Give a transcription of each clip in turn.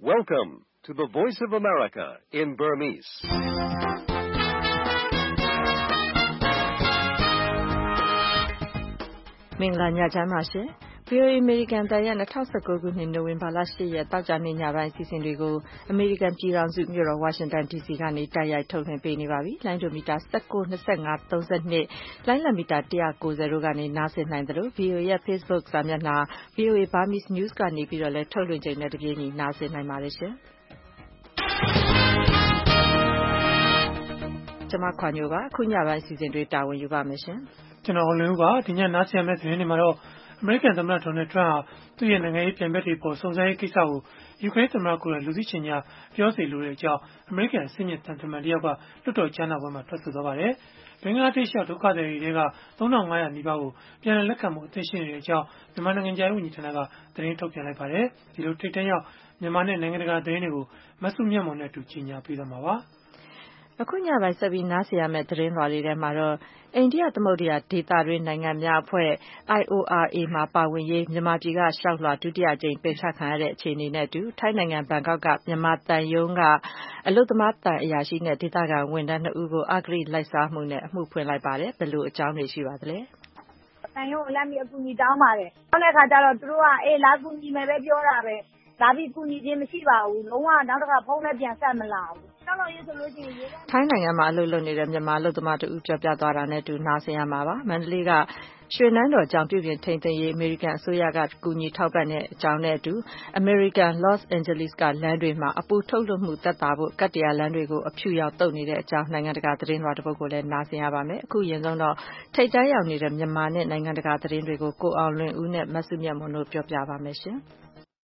Welcome to the Voice of America in Burmese. ။မင်္ဂလာညချမ်းပါရှင်။ VOA American တန်ရဲ့2019ခုနှစ်နိုဝင်ဘာလ8ရက်တောက်ကြနေ့ညပိုင်းအစီအစဉ်တွေကို American ပြည်ထောင်စုမြို့တော် Washington DC ကနေတိုက်ရိုက်ထုတ်လွှင့်ပေးနေပါပြီ။လိုင်းဒိုမီတာ19, 25, 32လိုင်းလံမီတာ190တို့ကနေနားဆင်နိုင်သလို VOA ရဲ့ Facebook စာမျက်နှာ VOA Burmese News ကနေပြီးတော့လည်းထုတ်လွှင့်ချိန်နဲ့တပြေးညီနားဆင်နိုင်ပါတယ်ရှင်။ကျွန်မခွန်ညိုပါအခုညပိုင်းအစီအစဉ်တွေတာဝန်ယူပါမယ်ရှင်။ကျွန်တော်ဟိုလင်းဦးပါဒီညနားဆင်ရမယ့်သတင်းတွေမှာတော့အမေရိကန်သမ္မတဒေါ်နယ်ထရန့်ဟာသူ့ရဲ့နိုင်ငံရေးပြိုင်ဘက်တွေပေါ်စုံစမ်းရေးကိစ္စကိုယူကရိန်းသမ္မတကိုယ်တိုင်လူသိရှင်ကြားပြောစီလိုတဲ့အကြောင်းအမေရိကန်အစစ်မြစ်တန်တမန်တယောက်ကလွှတ်တော်ကြားနာပွဲမှာထွက်ဆိုသွားပါတယ်။ဘင်္ဂလားဒေ့ရှ်ဒုက္ခသည်တွေက3500နီးပါးကိုပြန်လည်လက်ခံမှုအသင့်ရှိနေတဲ့အကြောင်းမြန်မာနိုင်ငံခြားရေးဝန်ကြီးဌာနကသတင်းထုတ်ပြန်လိုက်ပါတယ်။ဒီလိုထိပ်တန်းရောက်မြန်မာနဲ့နိုင်ငံတကာသတင်းတွေကိုမဆုမြတ်မွန်နဲ့အတူကြီးညာပေးသွားမှာပါ။အခုညပိုင်းဆက်ပြီးနားဆင်ရမယ့်သတင်းလွှာလေးထဲမှာတော့အိန္ဒိယသမုဒ္ဒရာဒေသတွင်းနိုင်ငံများအဖွဲ့ IORA မှာပါဝင်ရေးမြန်မာပြည်ကရှောက်လွှာဒုတိယကြိမ်ပယ်ချခံရတဲ့အခြေအနေနဲ့အတူထိုင်းနိုင်ငံဘန်ကောက်ကမြန်မာသံရုံးကအလုပ်သမားသံအရာရှိနဲ့ဒေသခံဝန်ထမ်း2ဦးကိုအဂတိလိုက်စားမှုနဲ့အမှုဖွင့်လိုက်ပါတယ်။ဘယ်လိုအကြောင်းတွေရှိပါသလဲ။သံရုံးကိုလက်ပြီးအကူအညီတောင်းပါတယ်။နောက်တဲ့အခါကျတော့သူတို့ကလာကူညီမယ်ပဲပြောတာပဲ။လာပြီးကူညီခြင်းမရှိပါဘူး။လုံးဝနောက်တစ်ခါဖုန်းနဲ့ပြန်ဆက်မလာဘူး။နောက်တော့ရေးဆိုလို့ရှိရင်ထိုင်းနိုင်ငံမှာအလုပ်လုပ်နေတဲ့မြန်မာအလုပ်သမား2ဦးပြောပြသွားတာနဲ့အတူနားဆင်ရမှာပါ။မန္တလေးကရွှေနန်းတော်ကြောင့်ပြုပြင်ထိန်းသိမ်းရေးအမေရိကန်အစိုးရကကူညီထောက်ပံ့တဲ့အကြောင်းနဲ့အတူအမေရိကန်လော့စ်အန်ဂျလိစ်ကလမ်းတွေမှာအပူထုတ်လွှတ်မှုသက်သာဖို့ကတ္တရာလမ်းတွေကိုအဖြူရောင်တုပ်နေတဲ့အကြောင်းနိုင်ငံတကာသတင်းလွှာတစ်ပုဒ်ကိုလည်းနားဆင်ရပါမယ်။အခုရင်ဆုံးတော့ထိပ်တန်းရောက်နေတဲ့မြန်မာနဲ့နိုင်ငံတကာသတင်းတွေကိုကိုအောင်လွင်ဦးနဲ့မဆုမြတ်မွန်တို့ပြောပြပါမယ်ရှင်။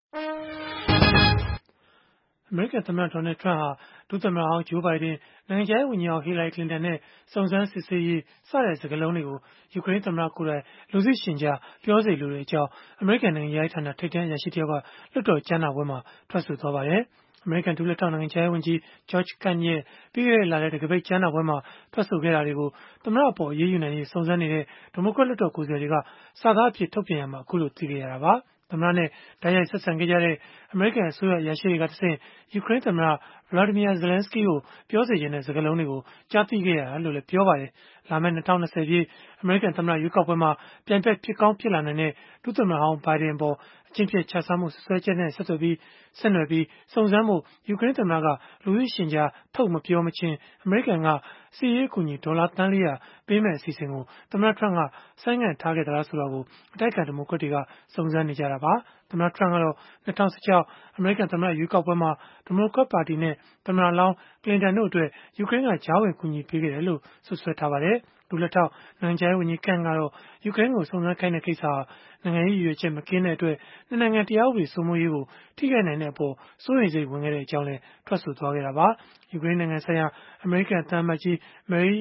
အမေရိကန်သမ္မတဒေါ်နယ်ထရန့်ဟာဒုသမ္မတဟောင်းဂျိုးဘိုင်ဒန်နိုင်ငံခြားရေးဝန်ကြီးဟောင်းဟီလာရီကလင်တန်နဲ့စုံစမ်းစစ်ဆေးရေးစတဲ့စကားလုံးတွေကိုယူကရိန်းသမ္မတကိုယ်တိုင်လူသိရှင်ကြားပြောစီလိုတဲ့အကြောင်းအမေရိကန်နိုင်ငံခြားရေးဌာနထိပ်တန်းအရာရှိတယောက်ကလွှတ်တော်ကြားနာပွဲမှာထွက်ဆိုသွားပါတယ်။အမေရိကန်ဒုလက်ထောက်နိုင်ငံခြားရေးဝန်ကြီး George Kent ရဲ့ပြီးခဲ့တဲ့လထဲတကပိတ်ကြားနာပွဲမှာထွက်ဆိုခဲ့တာတွေကိုသမ္မတအပေါ်အရေးယူနိုင်ရေးစုံစမ်းနေတဲ့ဒီမိုကရက်လွှတ်တော်ကိုယ်စားလှယ်တွေကစာသားအဖြစ်ထုတ်ပြန်ရမှာအခုလိုသိခဲ့ရတာပါ။သမ္မတနဲ့တိုက်ရိုက်ဆက်ဆံခဲ့ကြတဲ့အမေရိကန်အစိုးရအရာရှိတွေကတဆင့်ယူကရိန်းသမ္မတ Volodymyr Zelenskyy ကိုပြောစေချင်တဲ့စကားလုံးတွေကိုကြားသိခဲ့ရတာလို့လည်းပြောပါတယ်။လာမယ့်2020ပြည့်အမေရိကန်သမ္မတရွေးကောက်ပွဲမှာပြိုင်ဘက်ဖြစ်ကောင်းဖြစ်လာနိုင်တဲ့ဒုသမ္မတဟောင်းဘိုင်ဒန်ပေါ်အကျင့်ပြတ်ချစားမှုဆွဆွဲချက်နဲ့ဆက်နွယ်ပြီးစုံစမ်းဖို့ယူကရိန်းသမ္မတကလူသိရှင်ကြားထုတ်မပြောမချင်းအမေရိကန်ကစစ်ရေးအကူအညီဒေါ်လာသန်း400ပေးမဲ့အစီအစဉ်ကိုသမ္မတထရန့်ကဆိုင်းငံ့ထားခဲ့သလားဆိုတာကိုအတိုက်အခံဒီမိုကရက်တွေကစုံစမ်းနေကြတာပါ။သမ္မတထရန့်ကတော့2016အမေရိကန်သမ္မတရွေးကောက်ပွဲမှာဒီမိုကရက်ပါတီနဲ့သမ္မတလောင်းကလင်တန်တို့အတွက်ယူကရိန်းကကြားဝင်ကူညီပေးခဲ့တယ်လို့ဆွဆွဲထားပါတယ်။ဒုလက်ထောက်နိုင်ငံခြားရေးဝန်ကြီးကန့်ကတော့ယူကရိန်းကိုစုံစမ်းခိုင်းတဲ့ကိစ္စဟာနိုင်ငံရေးရည်ရွယ်ချက်မကင်းတဲ့အတွက်နိုင်ငံတရားဥပဒေစိုးမိုးရေးကိုထိခိုက်နိုင်တဲ့အပေါ်စိုးရိမ်စိတ်ဝင်ခဲ့တဲ့အကြောင်းလည်းထွက်ဆိုသွားခဲ့တာပါ။ယူကရိန်းနိုင်ငံဆိုင်ရာအမေရိကန်သံအမတ်ကြီး Marie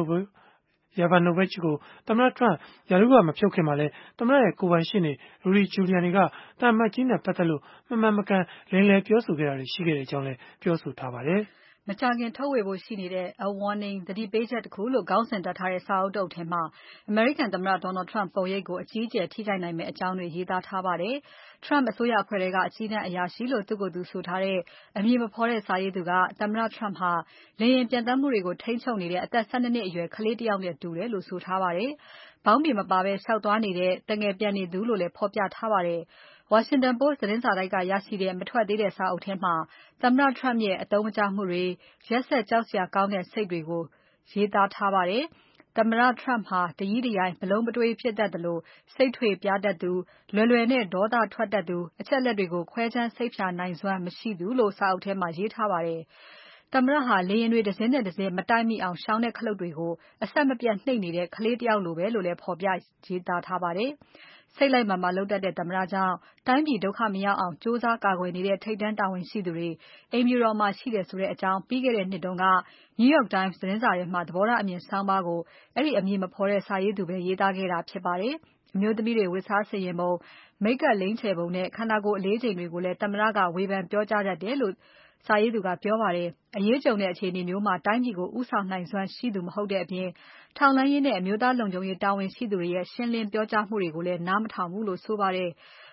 Yovanovitch ကိုသမ္မတထရန့်ရာထူးကမဖြုတ်ခင်မှာလည်းသမ္မတရဲ့ကိုယ်ပိုင်ရှေ့နေ Rudy Giuliani ကသံအမတ်ကြီးနဲ့ပတ်သက်လို့မမှန်မကန်လိမ်လည်ပြောဆိုခဲ့တာတွေရှိခဲ့တဲ့အကြောင်းလည်းပြောဆိုထားပါတယ်။မကြာခင်ထုတ်ဝေဖို့ရှိနေတဲ့ A Warning သတိပေးချက်တစ်ခုလို့ခေါင်းစဉ်တပ်ထားတဲ့စာအုပ်တုပ်ထဲမှာအမေရိကန်သမ္မတ Donald Trump ပုံရိပ်ကိုအကြီးအကျယ်ထိခိုက်နိုင်မယ့်အကြောင်းတွေရေးသားထားပါတယ်။ Trump အစိုးရအဖွဲ့ထဲကအကြီးတန်းအရာရှိလို့သူ့ကိုယ်သူဆိုထားတဲ့အမည်မဖော်တဲ့စာရေးသူကသမ္မတ Trump ဟာလေယာဉ်ပျံသန်းမှုတွေကိုထိန်းချုပ်နေတဲ့အသက်12နှစ်အရွယ်ကလေးတစ်ယောက်နဲ့တူတယ်လို့ဆိုထားပါတယ်။ဘောင်းဘီမပါဘဲရှောက်သွားနေတဲ့တငယ်ပြန်နေသူလို့လည်းဖော်ပြထားပါတယ်။ Washington Post သတင်းစာတိုက်ကရရှိတဲ့မထွက်သေးတဲ့စာအုပ်ထဲမှာသမ္မတ Trump ရဲ့အသုံးမကျမှုတွေရက်စက်ကြောက်စရာကောင်းတဲ့စိတ်တွေကိုရေးသားထားပါတယ်။သမ္မတ Trump ဟာတရီးတရိုင်းဘလုံးပတွေးဖြစ်တတ်သလိုစိတ်ထွေပြားတတ်သူလွယ်လွယ်နဲ့ဒေါသထွက်တတ်သူအချက်လက်တွေကိုခွဲခြမ်းစိတ်ဖြာနိုင်စွမ်းမရှိသူလို့စာအုပ်ထဲမှာရေးထားပါတယ်။သမ္မတဟာလေယာဉ်တွေတစ်စင်းနဲ့တစ်စင်းမတိုက်မိအောင်ရှောင်းတဲ့ခလုတ်တွေကိုအဆက်မပြတ်နှိပ်နေတဲ့ကလေးတစ်ယောက်လိုပဲလို့လည်းဖော်ပြရေးသားထားပါတယ်။စိတ်လိုက်မာန်ပါလုပ်တတ်တဲ့သမ္မတကြောင့်တိုင်းပြည်ဒုက္ခမရောက်အောင်ကြိုးစားကာကွယ်နေတဲ့ထိပ်တန်းတာဝန်ရှိသူတွေအိမ်ဖြူတော်မှာရှိတယ်ဆိုတဲ့အကြောင်းပြီးခဲ့တဲ့နှစ်တုန်းက New York Times သတင်းစာထဲမှာသဘောထားအမြင်ဆောင်းပါးကိုအဲ့ဒီအမည်မဖော်တဲ့စာရေးသူပဲရေးသားခဲ့တာဖြစ်ပါတယ်။အမျိုးသမီးတွေဝတ်စားဆင်ရင်ပုံမိတ်ကပ်လိမ်ချယ်ပုံနဲ့ခန္ဓာကိုယ်အလေးချိန်တွေကိုလည်းသမ္မတကဝေဖန်ပြောကြားတတ်တယ်လို့စာရေးသူကပြောပါတယ်။အရေးကြုံတဲ့အခြေအနေမျိုးမှာတိုင်းပြည်ကိုဦးဆောင်နိုင်စွမ်းရှိသူမဟုတ်တဲ့အပြင်ထောက်လှမ်းရေးနဲ့အမျိုးသားလုံခြုံရေးတာဝန်ရှိသူတွေရဲ့ရှင်းလင်းပြောကြားမှုတွေကိုလည်းနားမထောင်ဘူးလို့ဆိုပါတယ်။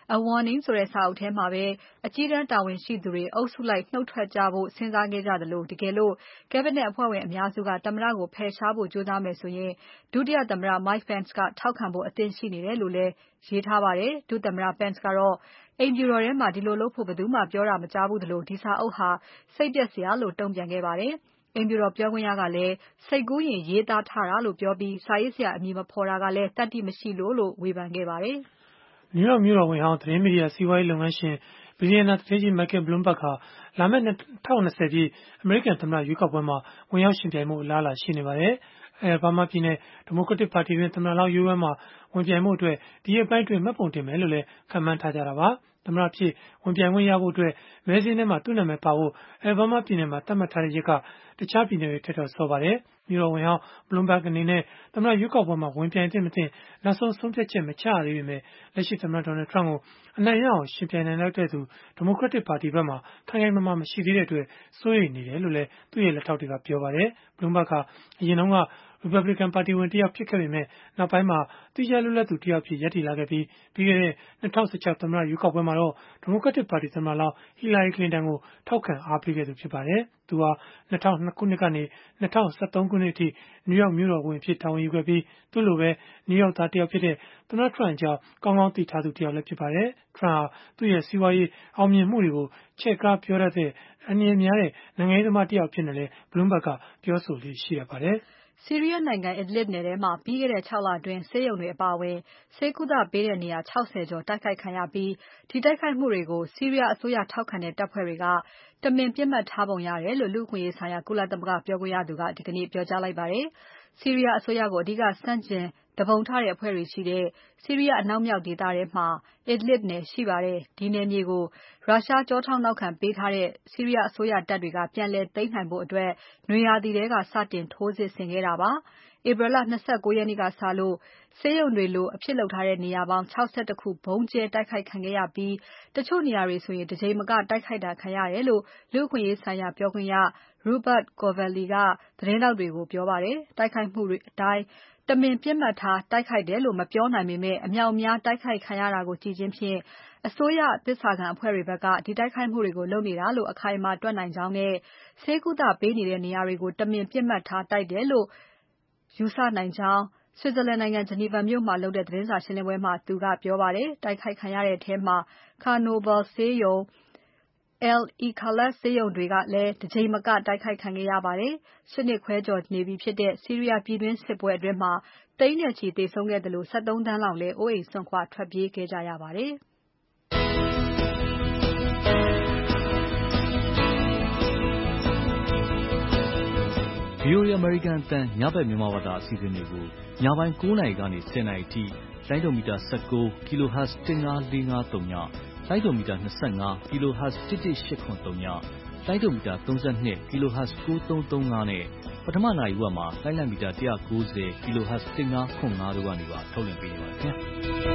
A Warning ဆိုတဲ့စာအုပ်ထဲမှာပဲအကြီးတန်းတာဝန်ရှိသူတွေအုပ်စုလိုက်နှုတ်ထွက်ကြဖို့စဉ်းစားခဲ့ကြတယ်လို့တကယ်လို့ Cabinet အဖွဲ့ဝင်အများစုကသမ္မတကိုဖယ်ရှားဖို့ကြိုးစားမယ်ဆိုရင်ဒုတိယသမ္မတ Mike Pence ကထောက်ခံဖို့အသင့်ရှိနေတယ်လို့လည်းရေးထားပါတယ်။ဒုသမ္မတ Pence ကတော့အိမ်ဖြူတော်ထဲမှာဒီလိုလုပ်ဖို့ဘယ်သူမှပြောတာမကြားဘူးသလိုဒီစာအုပ်ဟာစိတ်ပျက်စရာလို့တုံ့ပြန်ခဲ့ပါတယ်။အိမ်ဖြူတော်ပြောခွင့်ရကလည်းစိတ်ကူးရင်ရေးသားထားတာလို့ပြောပြီးစာရေးဆရာအမည်မဖော်တာကလည်းတတ်သိမရှိလို့ဝေဖန်ခဲ့ပါတယ်။ နယူးယောက်မြို့တော်ဝန်ဟောင်းသတင်းမီဒီယာစီးပွားရေးလုပ်ငန်းရှင်ဘီလီယံနာသူဌေးကြီး Michael Bloomberg ဟာလာမယ့်2020 ပြည့်အမေရိကန်သမ္မတရွေးကောက်ပွဲမှာဝင်ရောက်ယှဉ်ပြိုင်မှုအလားအလာရှိနေပါတယ်။ Alabama ပြည်နယ်ဒီမိုကရက်တစ်ပါတီတွင်သမ္မတလောင်းရွေးပွဲမှာဝင်ပြိုင်မှုအတွက်ဒီရက်ပိုင်းအတွင်းမှတ်ပုံတင်မယ်လို့လည်းခန့်မှန်းထားကြတာပါ။သမ္မတဖြစ်ဝင်ပြိုင်ခွင့်ရဖို့အတွက်မဲစာရင်းထဲမှာသူ့နာမည်ပါဖို့ Alabama ပြည်နယ်မှာသတ်မှတ်ထားတဲ့ရက်ကတခြားပြည်နယ်တွေထက်တော့စောပါတယ်။မြို့တော်ဝန်ဟောင်း Bloomberg အနေနဲ့သမ္မတရွေးကောက်ပွဲမှာဝင်ပြိုင်သင့်မသင့်နောက်ဆုံးဆုံးဖြတ်ချက်မချရသေးပေမဲ့လက်ရှိသမ္မတ Donald Trump ကိုအနိုင်ရအောင်ယှဉ်ပြိုင်နိုင်လောက်တဲ့သူဒီမိုကရက်တစ်ပါတီဘက်မှာခိုင်ခိုင်မာမာမရှိသေးတဲ့အတွက်စိုးရိမ်နေတယ်လို့လည်းသူ့ရဲ့လက်ထောက်တွေကပြောပါတယ်။ Bloomberg ဟာအရင်တုန်းကRepublican ပါတီဝင်တယောက်ဖြစ်ခဲ့ပေမဲ့နောက်ပိုင်းမှာသီးခြားလွတ်လပ်သူတယောက်ဖြစ်ရပ်တည်လာခဲ့ပြီးပြီးခဲ့တဲ့2016သမ္မတရွေးကောက်ပွဲမှာတော့ဒီမိုကရက်တစ်ပါတီသမ္မတလောင်း Hillary Clinton ကိုထောက်ခံအားပေးခဲ့သူဖြစ်ပါတယ်။သူဟာ2002ခုနှစ်ကနေ2013ခုနှစ်အထိနယူးယောက်မြို့တော်ဝန်အဖြစ်တာဝန်ယူခဲ့ပြီးသူ့လိုပဲနယူးယောက်သားတယောက်ဖြစ်တဲ့သမ္မတ Trump အကြောင်းကောင်းကောင်းသိထားသူတယောက်လည်းဖြစ်ပါတယ်။ Trump ဟာသူ့ရဲ့စီးပွားရေးအောင်မြင်မှုတွေကိုချဲ့ကားပြောတတ်တဲ့အန္တရာယ်များတဲ့နိုင်ငံရေးသမားတယောက်ဖြစ်နေတယ် Bloomberg ကပြောဆိုလေ့ရှိပါတယ်။ဆီးရီးယားနိုင်ငံ Idlib နယ်ထဲမှာပြီးခဲ့တဲ့6လအတွင်းဆေးရုံတွေအပါအဝင်ဆေးကုသပေးတဲ့နေရာ60ကျော်တိုက်ခိုက်ခံရပြီးဒီတိုက်ခိုက်မှုတွေကိုဆီးရီးယားအစိုးရထောက်ခံတဲ့တပ်ဖွဲ့တွေကတမင်ပစ်မှတ်ထားပုံရတယ်လို့လူ့အခွင့်အရေးဆိုင်ရာကုလသမဂ္ဂပြောခွင့်ရသူကဒီကနေ့ပြောကြားလိုက်ပါတယ်။ဆီးရီးယားအစိုးရကိုအဓိကဆန့်ကျင်သူပုန်ထတဲ့အဖွဲ့တွေရှိတဲ့ဆီးရီးယားအနောက်မြောက်ဒေသထဲမှာ Idlib နယ်ရှိပါတယ်။ဒီနယ်မြေကိုရုရှားကြောထောက်နောက်ခံပေးထားတဲ့ဆီးရီးယားအစိုးရတပ်တွေကပြန်လည်သိမ်းနိုင်ဖို့အတွက်နွေရာသီထဲကစတင်ထိုးစစ်ဆင်ခဲ့တာပါ။ ဧပြီလ29ရက်နေ့ကစလို့ဆေးရုံတွေလိုအဖြစ်လုပ်ထားတဲ့နေရာပေါင်း61ခုဗုံးကျဲတိုက်ခိုက်ခံခဲ့ရပြီးတချို့နေရာတွေဆိုရင်တစ်ကြိမ်မကတိုက်ခိုက်တာခံရတယ်လို့လူ့အခွင့်အရေးဆိုင်ရာပြောခွင့်ရ Rupert Colville ကသတင်းထောက်တွေကိုပြောပါတယ်။တိုက်ခိုက်မှုတွေအတိုင်းတမင်ပစ်မှတ်ထားတိုက်ခိုက်တယ်လို့မပြောနိုင်ပေမဲ့အမြောက်အများတိုက်ခိုက်ခံရတာကိုကြည့်ခြင်းဖြင့်အစိုးရသစ္စာခံအဖွဲ့တွေဘက်ကဒီတိုက်ခိုက်မှုတွေကိုလုပ်နေတာလို့အခိုင်အမာတွက်နိုင်ကြောင်းနဲ့ဆေးကုသပေးနေတဲ့နေရာတွေကိုတမင်ပစ်မှတ်ထားတိုက်တယ်လို့ယူဆနိုင်ကြောင်း Switzerland နိုင်ငံ Geneva မြို့မှာလုပ်တဲ့သတင်းစာရှင်းပွဲမှာသူကပြောပါတယ်။တိုက်ခိုက်ခံရတဲ့အထဲမှာ Chernobyl ဆေးရုံ Al-Ikhalaf ဆေးရုံတွေကလည်းတစ်ကြိမ်မကတိုက်ခိုက်ခံခဲ့ရပါတယ်။8နှစ်ခွဲကျော်နေပြီဖြစ်တဲ့ဆီးရီးယားပြည်တွင်းစစ်ပွဲအတွင်းမှာသိန်းနဲ့ချီသေဆုံးခဲ့သလို73သန်းလောက်လည်းအိုးအိမ်စွန့်ခွာထွက်ပြေးခဲ့ကြရပါတယ်။ VOA American အသံညဘက်မြန်မာဘာသာအစီအစဉ်တွေကိုညပိုင်း9နာရီကနေ10နာရီအထိလိုင်းဒိုမီတာ19 kHz 15453ညလိုင်းဒိုမီတာ25 kHz 11883ညလိုင်းဒိုမီတာ32 kHz 9335နဲ့ပထမနာရီဝက်မှာလိုင်းလံမီတာ190 kHz 1505တို့ကနေပါထုတ်လွှင့်ပေးနေပါတယ်ခင်ဗျာ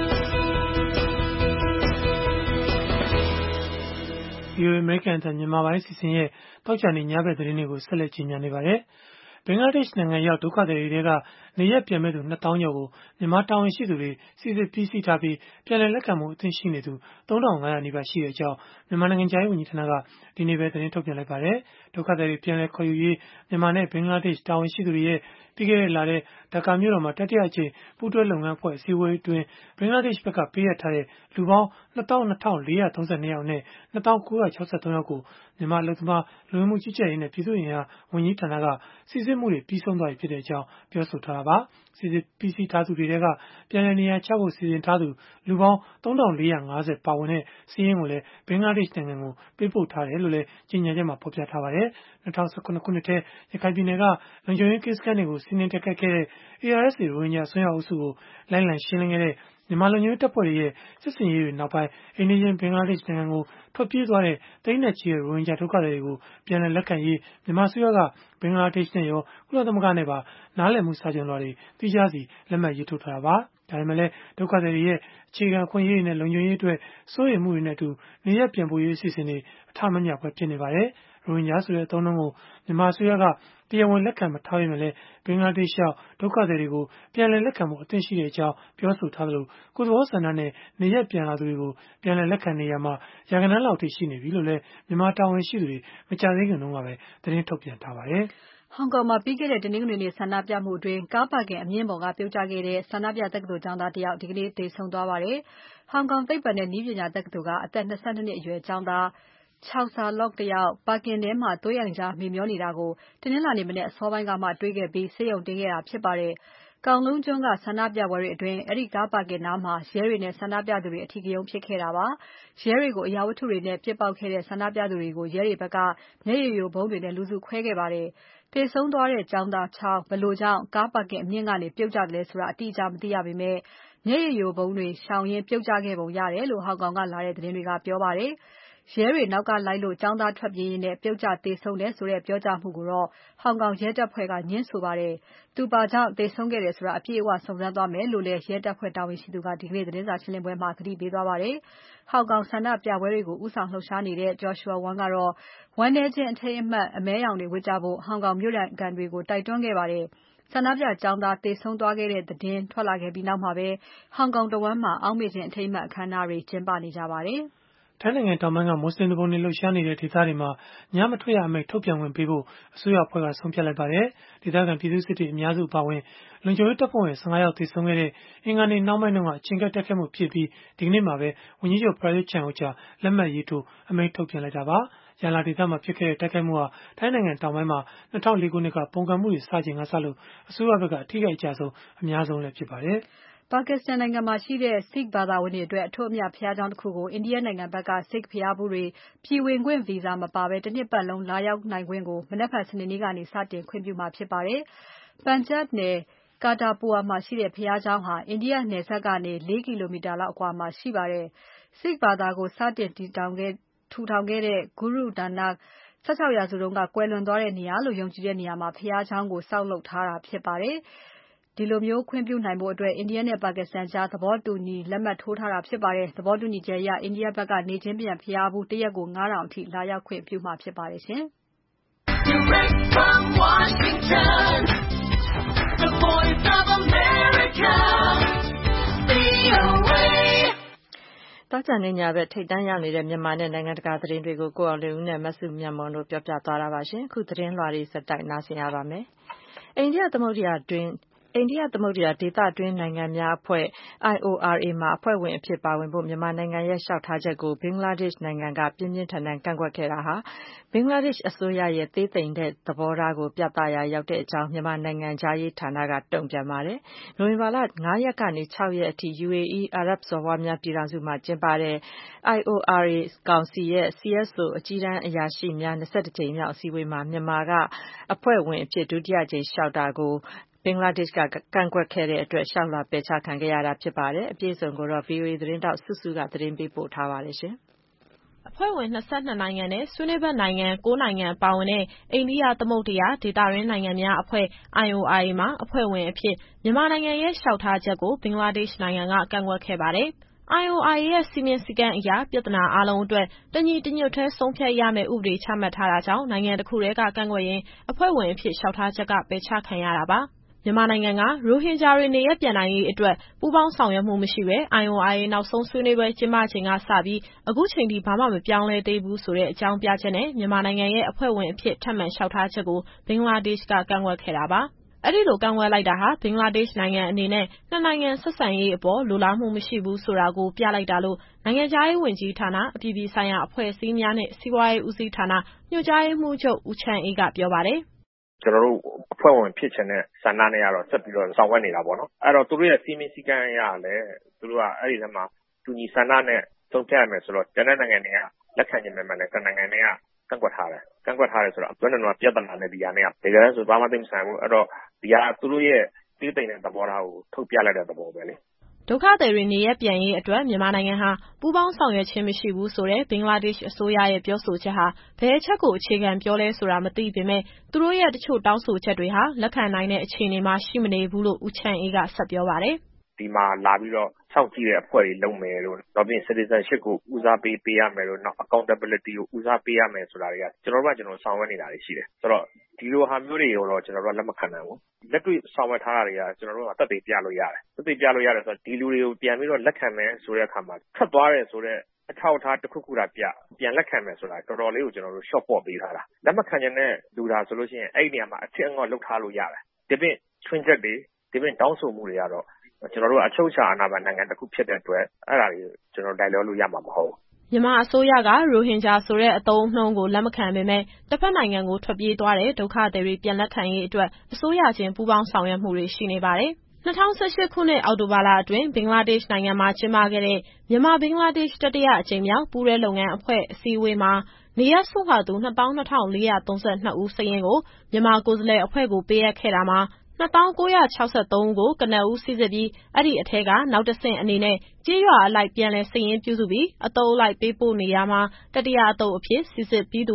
VOA American အသံမြန်မာပိုင်းစီစဉ်ရဲ့တောက်ချာနေညဘက်သတင်းတွေကိုဆက်လက်ကြီးညာနေပါတယ်။ဘင်္ဂလားဒေ့ရှ်နိုင်ငံရောက်ဒုက္ခသည်တွေကနေရပ်ပြန်မဲ့သူ2000ကျော်ကိုမြန်မာတာဝန်ရှိသူတွေစီစစ်ပြီးစီးထားပြီးပြန်လည်လက်ခံမှုအသင့်ရှိနေသူ3500နီးပါးရှိတဲ့အကြောင်းမြန်မာနိုင်ငံခြားရေးဝန်ကြီးဌာနကဒီနေ့ပဲသတင်းထုတ်ပြန်လိုက်ပါတယ်။ဒုက္ခသည်တွေပြန်လည်ခေါ်ယူရေးမြန်မာနဲ့ဘင်္ဂလားဒေ့ရှ်တာဝန်ရှိသူတွေရဲ့ပြီးခဲ့တဲ့လထဲဒါကာမြို့တော်မှာတတိယအကြိမ်ပူးတွဲလုပ်ငန်းအဖွဲ့အစည်းအဝေးအတွင်းဘင်္ဂလားဒေ့ရှ်ဘက်ကပေးအပ်ထားတဲ့လူပေါင်း22,432 ယောက်နဲ့2963 ယောက်ကိုမြန်မာလူသမားလူဝင်မှုကြီးကြပ်ရေးနဲ့ပြည်သူ့အင်အားဝန်ကြီးဌာနကစီစစ်မှုတွေပြီးဆုံးသွားပြီဖြစ်ကြောင်းပြောဆိုထားတာပါ။စီစစ်ပြီးစီးထားသူတွေထဲကပြန်လည်နေရာချဖို့စီစဉ်ထားသူလူပေါင်း3450ပါဝင်တဲ့စာရင်းကိုလည်းဘင်္ဂလားဒေ့ရှ်နိုင်ငံကိုပေးပို့ထားတယ်လို့လည်းကြေညာချက်မှာဖော်ပြထားပါတယ်။2019ခုနှစ်ထဲရခိုင်ပြည်နယ်ကလုံခြုံရေးကင်းစခန်းတွေကိုစီးနင်းတိုက်ခိုက်ခဲ့တဲ့ ARSA ရိုဟင်ဂျာအစွန်းရောက်အုပ်စုကိုလိုက်လံရှင်းလင်းခဲ့တဲ့မြန်မာလုံခြုံရေးတပ်ဖွဲ့တွေရဲ့စစ်ဆင်ရေးတွေနောက်ပိုင်းအိမ်နီးချင်းဘင်္ဂလားဒေ့ရှ်နိုင်ငံကိုထွက်ပြေးသွားတဲ့သိန်းနဲ့ချီတဲ့ရိုဟင်ဂျာဒုက္ခသည်တွေကိုပြန်လည်လက်ခံရေးမြန်မာအစိုးရကဘင်္ဂလားဒေ့ရှ်နဲ့ရောကုလသမဂ္ဂနဲ့ပါနားလည်မှုစာချွန်လွှာတွေသီးခြားစီလက်မှတ်ရေးထိုးထားတာပါဒါပေမဲ့လည်းဒုက္ခသည်တွေရဲ့အခြေခံအခွင့်အရေးတွေနဲ့လုံခြုံရေးအတွက်စိုးရိမ်မှုတွေနဲ့အတူနေရပ်ပြန်ပို့ရေးအစီအစဉ်တွေအထမမြောက်ပဲဖြစ်နေပါတယ်။ရိုဟင်ဂျာဆိုတဲ့အသုံးအနှုန်းကိုမြန်မာအစိုးရကတရားဝင်လက်ခံမထားပေမဲ့လည်းဘင်္ဂလားဒေ့ရှ်ရောက်ဒုက္ခသည်တွေကိုပြန်လည်လက်ခံဖို့အသင့်ရှိတဲ့အကြောင်းပြောဆိုထားသလိုကိုယ်သဘောဆန္ဒနဲ့နေရပ်ပြန်လာသူတွေကိုပြန်လည်လက်ခံနေရမှာရာဂဏန်းလောက်ထိရှိနေပြီလို့လည်းမြန်မာတာဝန်ရှိသူတွေမကြာသေးခင်တုန်းကပဲသတင်းထုတ်ပြန်ထားပါတယ်ဟောင်ကောင်မှာပြီးခဲ့တဲ့တနင်္ဂနွေနေ့ဆန္ဒပြမှုအတွင်းကားပါကင်အမြင့်ပေါ်ကပြုတ်ကျခဲ့တဲ့ဆန္ဒပြတက္ကသိုလ်ကျောင်းသားတယောက်ဒီကနေ့သေဆုံးသွားပါတယ်။ဟောင်ကောင်သိပ္ပံနဲ့နည်းပညာတက္ကသိုလ်ကအသက်22နှစ်အရွယ်ကျောင်းသားChow Sa Lok တယောက်ပါကင်ထဲမှာသွေးရည်ကြားမေမျောနေတာကိုတနင်္လာနေ့မနေ့အစောပိုင်းကမှတွေ့ခဲ့ပြီးဆေးရုံတင်ခဲ့တာဖြစ်ပါတယ်။ကောင်လုံးကျွန်းကဆန္ဒပြပွဲတွေအတွင်းအဲ့ဒီကားပါကင်နားမှာရဲတွေနဲ့ဆန္ဒပြသူတွေအထီးကရုဏ်းဖြစ်ခဲ့တာပါ။ရဲတွေကိုအရာဝတ္ထုတွေနဲ့ပြစ်ပေါက်ခဲ့တဲ့ဆန္ဒပြသူတွေကိုရဲတွေဘက်ကမျက်ရည်ယိုဗုံးတွေနဲ့လူစုခွဲခဲ့ပါတယ်။သေဆုံးသွားတဲ့ကျောင်းသားChowဘယ်လိုကြောင့်ကားပါကင်အမြင့်ကနေပြုတ်ကျတယ်လဲဆိုတာအတိအကျမသိရပေမဲ့မျက်ရည်ယိုဗုံးတွေရှောင်ရင်းပြုတ်ကျခဲ့ပုံရတယ်လို့ဟောင်ကောင်ကလာတဲ့သတင်းတွေကပြောပါတယ်။ရဲတွေနောက်ကလိုက်လို့ကျောင်းသားထွက်ပြေးရင်းနဲ့ပြုတ်ကျသေဆုံးတယ်ဆိုတဲ့ပြောကြားမှုကိုတော့ဟောင်ကောင်ရဲတပ်ဖွဲ့ကညှင်းဆိုပါတယ်။သူပါကြောင့်သေဆုံးခဲ့တယ်ဆိုတာအပြည့်အဝစုံစမ်းသွားမယ်လို့လည်းရဲတပ်ဖွဲ့တာဝန်ရှိသူကဒီကနေ့သတင်းစာရှင်းပွဲမှာကတိပေးသွားပါတယ်။ဟောင်ကောင်ဆန္ဒပြပွဲတွေကိုဦးဆောင်လှုပ်ရှားနေတဲ့ Joshua Wong ကတော့ဝမ်းနည်းခြင်းအထိမ်းအမှတ်အမဲရောင်တွေဝတ်ကြဖို့ဟောင်ကောင်မြို့ခံတွေကိုတိုက်တွန်းခဲ့ပါတယ်။ဆန္ဒပြကျောင်းသားသေဆုံးသွားခဲ့တဲ့သတင်းထွက်လာခဲ့ပြီးနောက်မှာပဲဟောင်ကောင်တဝန်းမှာအောက်မေ့ခြင်းအထိမ်းအမှတ်အခမ်းအနားတွေကျင်းပနေကြပါတယ်။ထိုင်းနိုင်ငံတောင်ပိုင်းကမွတ်စလင်တွေလှုပ်ရှားနေတဲ့ဒေသတွေမှာညမထွက်ရအမိန့်ထုတ်ပြန်ဝင်ပေးဖို့အစိုးရအဖွဲ့ကဆုံးဖြတ်လိုက်ပါတယ်။ဒေသခံပြည်သူစစ်တွေအများစုအပါအဝင်လုံခြုံရေးတပ်ဖွဲ့ဝင်15ယောက်သေဆုံးခဲ့တဲ့အင်္ဂါနေ့နှောင်းပိုင်းတုန်းကအချိန်ကတက်ခဲ့မှုဖြစ်ပြီးဒီကနေ့မှာပဲဝန်ကြီးချုပ် Prayut Chan-o-cha လက်မှတ်ရေးထိုးအမိန့်ထုတ်ပြန်လိုက်တာပါ။ရန်လာဒေသမှာဖြစ်ခဲ့တဲ့တိုက်ခိုက်မှုဟာထိုင်းနိုင်ငံတောင်ပိုင်းမှာ2004ခုနှစ်ကပုံကံမှုတွေစချိန်ကစလို့အစိုးရဘက်ကအထူးအကြဆုံးအများဆုံးလည်းဖြစ်ပါတယ်။ပါကစ္စတန်နိုင်ငံမှာရှိတဲ့ Sikh ဘာသာဝင်တွေအတွက်အထွတ်အမြတ်ဘုရားကျောင်းတစ်ခုကိုအိန္ဒိယနိုင်ငံဘက်က Sikh ဘုရားဖူးတွေပြည်ဝင်ခွင့်ဗီဇာမပါဘဲတစ်နှစ်ပတ်လုံးလာရောက်နိုင်ခွင့်ကိုမနက်ဖြန်စနေနေ့ကနေစတင်ခွင့်ပြုမှာဖြစ်ပါတယ်။ Punjab နယ် Katapur မှာရှိတဲ့ဘုရားကျောင်းဟာအိန္ဒိယနယ်စပ်ကနေ4 ကီလိုမီတာလောက်အကွာမှာရှိပါတယ်။ Sikh ဘာသာကိုစတင်ထူထောင်ခဲ့တဲ့ Guru Nanak 16 ရာစုတုန်းကကွယ်လွန်သွားတဲ့နေရာလို့ယုံကြည်တဲ့နေရာမှာဘုရားကျောင်းကိုဆောက်လုပ်ထားတာဖြစ်ပါတယ်။ဒီလိုမျိုးခွင့်ပြုနိုင်ဖို့အတွက်အိန္ဒိယနဲ့ပါကစ္စတန်ကြားသဘောတူညီလက်မှတ်ထိုးထားတာဖြစ်ပါတယ်။သဘောတူညီချက်အရအိန္ဒိယဘက်ကနေချင်းပြန်ဘုရားဖူးတစ်ရက်ကို9000အထိလာရောက်ခွင့်ပြုမှာဖြစ်ပါတယ်ရှင်။ Direct from Washington, the voice of America, VOA တောက်ကြနေညဘက်ထိတ်တန်းရောက်နေတဲ့မြန်မာနဲ့နိုင်ငံတကာသတင်းတွေကိုကိုအောင်လင်းဦးနဲ့မဆုမြတ်မွန်တို့ပြောပြသွားတာပါရှင်။အခုသတင်းလွှာတွေစက်တိုက်နားဆင်ရပါမယ်။အိန္ဒိယသမုဒ္ဒရာဒေသတွင်းနိုင်ငံများအဖွဲ့ IORA မှာအဖွဲ့ဝင်အဖြစ်ပါဝင်ဖို့မြန်မာနိုင်ငံရဲ့လျှောက်ထားချက်ကိုဘင်္ဂလားဒေ့ရှ်နိုင်ငံကပြင်းပြင်းထန်ထန်ကန့်ကွက်ခဲ့တာဟာဘင်္ဂလားဒေ့ရှ်အစိုးရရဲ့သေးသိမ်တဲ့သဘောထားကိုပြသရာရောက်တဲ့အကြောင်းမြန်မာနိုင်ငံခြားရေးဌာနကတုံ့ပြန်ပါတယ်။နိုဝင်ဘာလ5ရက်ကနေ6ရက်အထိ UAE အာရပ်စော်ဘွားများပြည်ထောင်စုမှာကျင်းပတဲ့ IORA ကောင်စီရဲ့ CSO အကြီးတန်းအရာရှိများ21ကြိမ်မြောက်အစည်းအဝေးမှာမြန်မာကအဖွဲ့ဝင်အဖြစ်ဒုတိယကြိမ်လျှောက်တာကိုဘင်္ဂလားဒေ့ရှ်ကကန့်ကွက်ခဲ့တဲ့အတွက်လျှောက်လွှာပယ်ချခံခဲ့ရတာဖြစ်ပါတယ်။အပြည့်အစုံကိုတော့ VOA သတင်းထောက်စုစုကသတင်းပေးပို့ထားပါတယ်ရှင်။အဖွဲ့ဝင်22နိုင်ငံနဲ့ဆွေးနွေးဘက်နိုင်ငံ9နိုင်ငံပါဝင်တဲ့အိန္ဒိယသမုဒ္ဒရာဒေသတွင်းနိုင်ငံများအဖွဲ့ IORA မှာအဖွဲ့ဝင်အဖြစ်မြန်မာနိုင်ငံရဲ့လျှောက်ထားချက်ကိုဘင်္ဂလားဒေ့ရှ်နိုင်ငံကကန့်ကွက်ခဲ့ပါတယ်။ IORA ရဲ့စည်းမျဉ်းစည်းကမ်းအရပြဿနာအားလုံးအတွက်တညီတညွတ်ထဲဆုံးဖြတ်ရမယ့်ဥပဒေချမှတ်ထားတာကြောင့်နိုင်ငံတစ်ခုတည်းကကန့်ကွက်ရင်အဖွဲ့ဝင်အဖြစ်လျှောက်ထားချက်ကပယ်ချခံရတာပါ။မြန်မာနိုင်ငံကရိုဟင်ဂျာတွေနေရပ်ပြန်နိုင်ရေးအတွက်ပူးပေါင်းဆောင်ရွက်မှုမရှိဘဲ IORA နောက်ဆုံးဆွေးနွေးပွဲကျင်းပချိန်ကစပြီးအခုချိန်ထိဘာမှမပြောင်းလဲသေးဘူးဆိုတဲ့အကြောင်းပြချက်နဲ့မြန်မာနိုင်ငံရဲ့အဖွဲ့ဝင်အဖြစ်ထပ်မံလျှောက်ထားချက်ကိုဘင်္ဂလားဒေ့ရှ်ကကန့်ကွက်ခဲ့တာပါ။အဲဒီလိုကန့်ကွက်လိုက်တာဟာဘင်္ဂလားဒေ့ရှ်နိုင်ငံအနေနဲ့နှစ်နိုင်ငံဆက်ဆံရေးအပေါ်လိုလားမှုမရှိဘူးဆိုတာကိုပြလိုက်တာလို့နိုင်ငံခြားရေးဝန်ကြီးဌာနအပြည်ပြည်ဆိုင်ရာအဖွဲ့အစည်းများနဲ့စီးပွားရေးဦးစီးဌာနညွှန်ကြားရေးမှူးချုပ်ဦးချမ်းအေးကပြောပါတယ်။ကျွန်တော်တို့အဖွဲ့ဝင်ဖြစ်ချင်တဲ့ဆန္ဒနဲ့ကတော့ဆက်ပြီးတော့ဆောင်ရွက်နေတာပေါ့နော်။အဲ့တော့သူတို့ရဲ့စည်းမျဉ်းစည်းကမ်းအရလည်းသူတို့ကအဲ့ဒီထဲမှာတူညီဆန္ဒနဲ့ဆုံးဖြတ်ရမယ်ဆိုတော့ကျန်တဲ့နိုင်ငံတွေကလက်ခံခြင်းပဲမှလည်းတနိုင်ငံတွေကကန့်ကွက်ထားတယ်။ကန့်ကွက်ထားတယ်ဆိုတော့ဘယ်နဲ့တော့ပြဿနာနဲ့ဒီဟာနဲ့တကယ်ဆိုဘာမှသိမဆိုင်ဘူး။အဲ့တော့ဒီဟာသူတို့ရဲ့သေးသိမ်တဲ့သဘောထားကိုထုတ်ပြလိုက်တဲ့သဘောပဲလေ။ဒုက္ခသည်တွေနေရပ်ပြန်ရေးအတွက်မြန်မာနိုင်ငံဟာပူးပေါင်းဆောင်ရွက်ခြင်းမရှိဘူးဆိုတဲ့ဘင်္ဂလားဒေ့ရှ်အစိုးရရဲ့ပြောဆိုချက်ဟာဘယ်အချက်ကိုအခြေခံပြောလဲဆိုတာမသိပေမဲ့သူတို့ရဲ့တချို့တောင်းဆိုချက်တွေဟာလက်ခံနိုင်တဲ့အခြေအနေမှာရှိမနေဘူးလို့ဦးချမ်းအေးကဆက်ပြောပါတယ်။ဒီမှာလာပြီးတော့စောင့်ကြည့်တဲ့အဖွဲ့တွေလုပ်မယ်လို့နောက်ပြီး citizenship ကိုဦးစားပေးရမယ်လို့နောက် accountability ကိုဦးစားပေးရမယ်ဆိုတာတွေကကျွန်တော်ဆောင်ရွက်နေတာတွေရှိတယ်ဆိုတော့ဒီလိုဟာမျိုးတွေကိုတော့ကျွန်တော်တို့လက်မခံနိုင်ဘူးလက်တွေ့ဆောင်ရွက်ထားတာတွေကကျွန်တော်တို့ကသက်သေပြလို့ရတယ်ဆိုတော့ဒီလူတွေကိုပြန်ပြီးတော့လက်ခံမယ်ဆိုတဲ့အခါမှာထွက်သွားတယ်ဆိုတဲ့အထောက်အထားတစ်ခုခုတာပြန်လက်ခံမယ်ဆိုတာတော်တော်လေးကိုကျွန်တော်တို့ short ပေါ့ပေးထားတာလက်မခံခြင်းနဲ့လူတာဆိုလို့ရှိရင်အဲ့ဒီနေရာမှာအထက်အငေါ့လောက်ထားလို့ရတယ်ဒီပြင်ချွင်းချက်တွေဒီပြင်တောင်းဆိုမှုတွေကတော့ကျွန်တော်တို့အချုပ်အခြာအာဏာပိုင်နိုင်ငံတစ်ခုဖြစ်တဲ့အတွက်အဲ့ဒါတွေကျွန်တော်တိုင်ပြောလို့ရမှာမဟုတ်ဘူးမြန်မာအစိုးရကရိုဟင်ဂျာဆိုတဲ့အသုံးအနှုန်းကိုလက်မခံပေမဲ့တစ်ဖက်နိုင်ငံကိုထွက်ပြေးသွားတဲ့ဒုက္ခသည်တွေပြန်လက်ခံရေးအတွက်အစိုးရချင်းပူးပေါင်းဆောင်ရွက်မှုတွေရှိနေပါတယ်။2018 ခုနှစ်အောက်တိုဘာလအတွင်းဘင်္ဂလားဒေ့ရှ်နိုင်ငံမှာကျင်းပခဲ့တဲ့မြန်မာဘင်္ဂလားဒေ့ရှ်တတိယအကြိမ်မြောက်ပူးတွဲလုပ်ငန်းအဖွဲ့အစည်းအဝေးမှာနေရပ်စွန့်ခွာသူ22,432 ဦးစာရင်းကိုမြန်မာကိုယ်စားလှယ်အဖွဲ့ကိုပေးအပ်ခဲ့တာမှာ2963 ဦးကိုကနဦးစိစစ်ပြီးအဲ့ဒီအထဲကနောက်တစ်ဆင့်အနေနဲ့ကြေးရွာအလိုက်ပြန်လည်စာရင်းပြုစုပြီးအသုတ်အလိုက်ပေးပို့နေရမှာတတိယအသုတ်အဖြစ်စိစစ်ပြီးသူ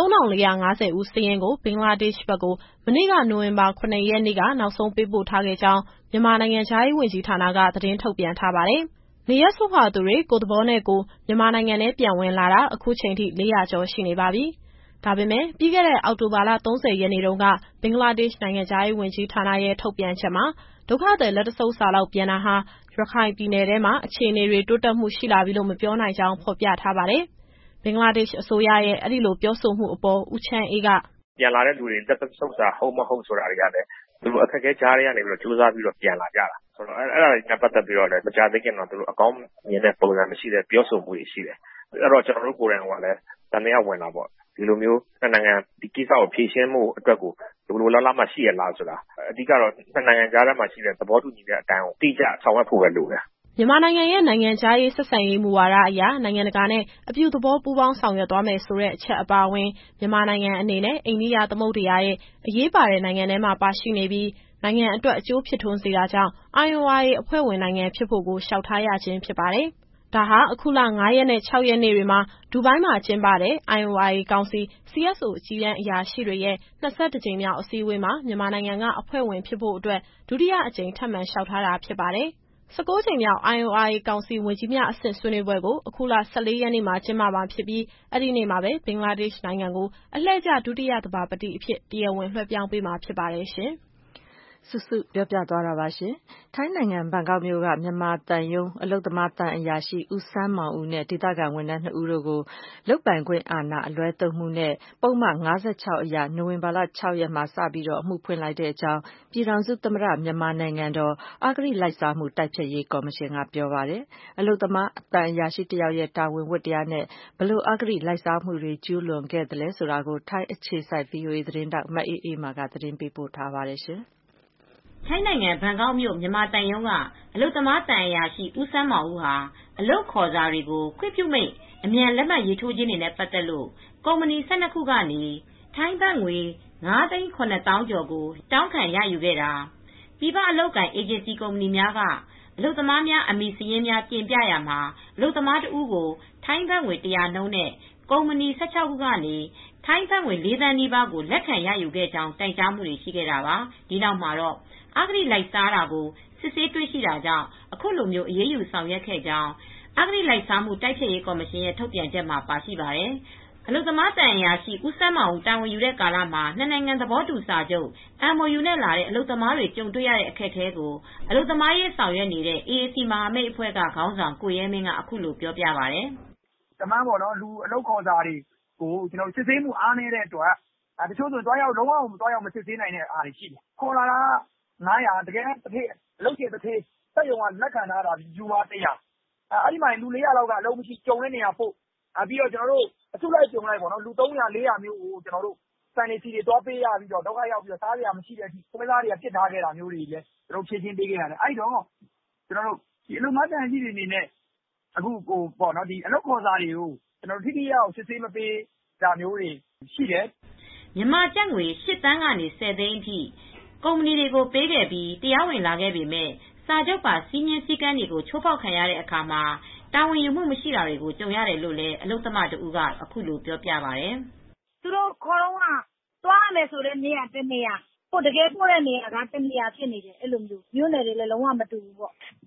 3,450 ဦးစာရင်းကိုဘင်္ဂလားဒေ့ရှ်ဘက်ကိုမနေ့ကနိုဝင်ဘာ 9 ရက်နေ့ကနောက်ဆုံးပေးပို့ထားခဲ့ကြောင်းမြန်မာနိုင်ငံခြားရေးဝန်ကြီးဌာနကသတင်းထုတ်ပြန်ထားပါတယ်။နေရပ်စွန့်ခွာသူတွေကိုယ်သဘောနဲ့ကိုမြန်မာနိုင်ငံထဲပြန်ဝင်လာတာအခုချိန်ထိ400ကျော်ရှိနေပါပြီ။ဒါပေမဲ့ပြီးခဲ့တဲ့အောက်တိုဘာလ30ရက်နေ့တုန်းကဘင်္ဂလားဒေ့ရှ်နိုင်ငံခြားရေးဝန်ကြီးဌာနရဲ့ထုတ်ပြန်ချက်မှာဒုက္ခသည်လက်တဆုပ်စာလောက်ပြန်တာဟာရခိုင်ပြည်နယ်ထဲမှာအခြေအနေတွေတိုးတက်မှုရှိလာပြီလို့မပြောနိုင်ကြောင်းဖော်ပြထားပါတယ်။ဘင်္ဂလားဒေ့ရှ်အစိုးရရဲ့အဲ့ဒီလိုပြောဆိုမှုအပေါ်ဦးချမ်းအေးကပြန်လာတဲ့လူတွေလက်တဆုပ်စာဟုတ်မဟုတ်ဆိုတာတွေကလည်းသူတို့အခက်အခဲကြားရနေပြီးတော့ကြိုးစားပြီးတော့ပြန်လာကြတာဆိုတော့အဲ့ဒါတွေနဲ့ပတ်သက်ပြီးတော့လည်းမကြသေးခင်တော့သူတို့အကောင်းမြင်တဲ့ပုံစံမရှိတဲ့ပြောဆိုမှုတွေရှိတယ်အဲ့တော့ကျွန်တော်တို့ကိုယ်တိုင်ကလည်းတန်တရားဝင်လာပေါ့ဒီလိုမျိုးနိုင်ငံဒီကိစ္စကိုဖြေရှင်းမှုအတွက်ကိုလိုလားလားမှရှိရလားဆိုတာအဓိကတော့နိုင်ငံကြားထဲမှာရှိတဲ့သဘောတူညီတဲ့အတိုင်းကိုတိကျဆောင်ရွက်ဖို့ပဲလိုတယ်မြန်မာနိုင်ငံရဲ့နိုင်ငံခြားရေးဆက်ဆံရေးမူဝါဒအရနိုင်ငံတကာနဲ့အပြုသဘောပူးပေါင်းဆောင်ရွက်သွားမယ်ဆိုတဲ့အချက်အပါအဝင်မြန်မာနိုင်ငံအနေနဲ့အိန္ဒိယသမုဒ္ဒရာရဲ့အရေးပါတဲ့နိုင်ငံထဲမှာပါရှိနေပြီးနိုင်ငံအတွက်အကျိုးဖြစ်ထွန်းစေတာကြောင့် IORA အဖွဲ့ဝင်နိုင်ငံဖြစ်ဖို့ကိုလျှောက်ထားရခြင်းဖြစ်ပါတယ်။ဒါဟာအခုလ9ရက်နဲ့6ရက်နေ့တွေမှာဒူဘိုင်းမှာကျင်းပတဲ့ IORA ကောင်စီ CSO အကြီးတန်းအရာရှိတွေရဲ့22ကြိမ်မြောက်အစည်းအဝေးမှာမြန်မာနိုင်ငံကအဖွဲ့ဝင်ဖြစ်ဖို့အတွက်ဒုတိယအကြိမ်ထပ်မံလျှောက်ထားတာဖြစ်ပါတယ်။19ကြိမ်မြောက် IORA ကောင်စီဝန်ကြီးများအဆင့်ဆွေးနွေးပွဲကိုအခုလ14ရက်နေ့မှာကျင်းပမှာဖြစ်ပြီးအဲ့ဒီနေ့မှာပဲဘင်္ဂလားဒေ့ရှ်နိုင်ငံကိုအလှည့်ကျဒုတိယသဘာပတိအဖြစ်တရားဝင်လွှဲပြောင်းပေးမှာဖြစ်ပါတယ်ရှင်။စုစုပြောပြသွားတာပါရှင်။ထိုင်းနိုင်ငံဘန်ကောက်မြို့ကမြန်မာသံရုံးအလုပ်သမားသံအရာရှိဦးစန်းမောင်ဦးနဲ့ဒေသခံဝန်ထမ်း2ဦးတို့ကိုလုပ်ပိုင်ခွင့်အာဏာအလွဲသုံးမှုနဲ့ပုဒ်မ56အရနိုဝင်ဘာလ6ရက်မှာစပြီးအမှုဖွင့်လိုက်တဲ့အကြောင်းပြည်ထောင်စုသမ္မတမြန်မာနိုင်ငံတော်အဂတိလိုက်စားမှုတိုက်ဖျက်ရေးကော်မရှင်ကပြောပါတယ်။အလုပ်သမားသံအရာရှိတယောက်ရဲ့တာဝန်ဝတ္တရားနဲ့ဘလို့အဂတိလိုက်စားမှုတွေကျူးလွန်ခဲ့သလဲဆိုတာကိုထိုင်းအခြေစိုက် VOA သတင်းတောက်မအေးအေးမာကသတင်းပေးပို့ထားပါတယ်ရှင်။ထိုင်းနိုင်ငံဘန်ကောက်မြို့မြန်မာသံရုံးကအလုပ်သမားသံအရာရှိဦးစန်းမောင်ဦးဟာအလုပ်ခေါ်စာတွေကိုခွင့်ပြုမိန့်အမြန်လက်မှတ်ရေးထိုးခြင်းတွေနဲ့ပတ်သက်လို့ကုမ္ပဏီ12ခုကနေထိုင်းဘတ်ငွေ9,700,000 ကျော်ကိုတောင်းခံရယူခဲ့တာပြည်ပအလုပ်ကိုင်အေဂျင်စီကုမ္ပဏီများကအလုပ်သမားများအမည်စာရင်းများတင်ပြရမှာအလုပ်သမားတဦးကိုထိုင်းဘတ်ငွေ100နှုန်းနဲ့ကုမ္ပဏီ16ခုကနေထိုင်းဘတ်ငွေ4 သန်းနီးပါးကိုလက်ခံရယူခဲ့ကြောင်းတိုင်ကြားမှုတွေရှိခဲ့တာပါဒီနောက်မှာတော့အဂတိလိုက်စားတာကိုစစ်ဆေးတွေ့ရှိတာကြောင့်အခုလိုမျိုးအရေးယူဆောင်ရွက်ခဲ့ကြောင်းအဂတိလိုက်စားမှုတိုက်ဖျက်ရေးကော်မရှင်ရဲ့ထုတ်ပြန်ချက်မှာပါရှိပါတယ်။အလုပ်သမားတန်အရာရှိဦးစန်းမောင်တာဝန်ယူတဲ့ကာလမှာနှစ်နိုင်ငံသဘောတူစာချုပ် MOU နဲ့လာတဲ့အလုပ်သမားတွေကြုံတွေ့ရတဲ့အခက်အခဲကိုအလုပ်သမားရေးဆောင်ရွက်နေတဲ့ AAC မဟာမိတ်အဖွဲ့ကခေါင်းဆောင်ကိုရဲမင်းကအခုလိုပြောပြပါတယ်။တမန်ပေါ့နော်လူအလုပ်ခေါ်စာတွေကိုကျွန်တော်စစ်ဆေးမှုအားနည်းတဲ့အတွက်တချို့ဆိုတော့လုံးဝမသွားရောက်မစစ်ဆေးနိုင်တဲ့အားတွေရှိတယ်။ခေါ်လာတာ900တကယ်တစ်ထေးအလုပ်ရှင်တစ်ထေးစက်ရုံကလက်ခံထားတာယူပါ100အဲ့ဒီမှာလူ400လောက်ကအလုပ်မရှိကြုံတဲ့နေရာပို့ပြီးတော့ကျွန်တော်တို့အစုလိုက်ကြုံလိုက်ပေါ့နော်လူ300 400မျိုးကိုကျွန်တော်တို့စံနေစီတွေတွားပေးရပြီးတော့ဒုက္ခရောက်ပြီးတော့စားစရာမရှိတဲ့အထိခွဲသားတွေကပြစ်ထားခဲ့တာမျိုးတွေလည်းကျွန်တော်ဖြည့်ချင်းပေးခဲ့ရတယ်အဲ့တော့ကျွန်တော်တို့ဒီအလုပ်မတန်ကြီးတွေအနေနဲ့အခုပေါ့နော်ဒီအလုပ်ခေါ်စာတွေကိုကျွန်တော်တို့ထိထိရောက်စစ်ဆေးမပေးတာမျိုးတွေရှိတယ်မြန်မာကျပ်ငွေ8သန်းကနေ10သိန်းအထိကုမ္ပဏီတွေကိုပေးခဲ့ပြီးတရားဝင်လာခဲ့ပေမဲ့စာချုပ်ပါစည်းမျဉ်းစည်းကမ်းတွေကိုချိုးဖောက်ခံရတဲ့အခါမှာတာဝန်ယူမှုမရှိတာတွေကိုကြုံရတယ်လို့လည်းအလုပ်သမားတဦးကအခုလိုပြောပြပါတယ်။သူတို့ခေါ်တော့သွားရမယ်ဆိုတဲ့နေရာတစ်နေရာတကယ်ပို့တဲ့နေရာကတစ်နေရာဖြစ်နေတယ်အဲ့လိုမျိုးနယ်တွေလည်းလုံးဝမတူဘူးပေါ့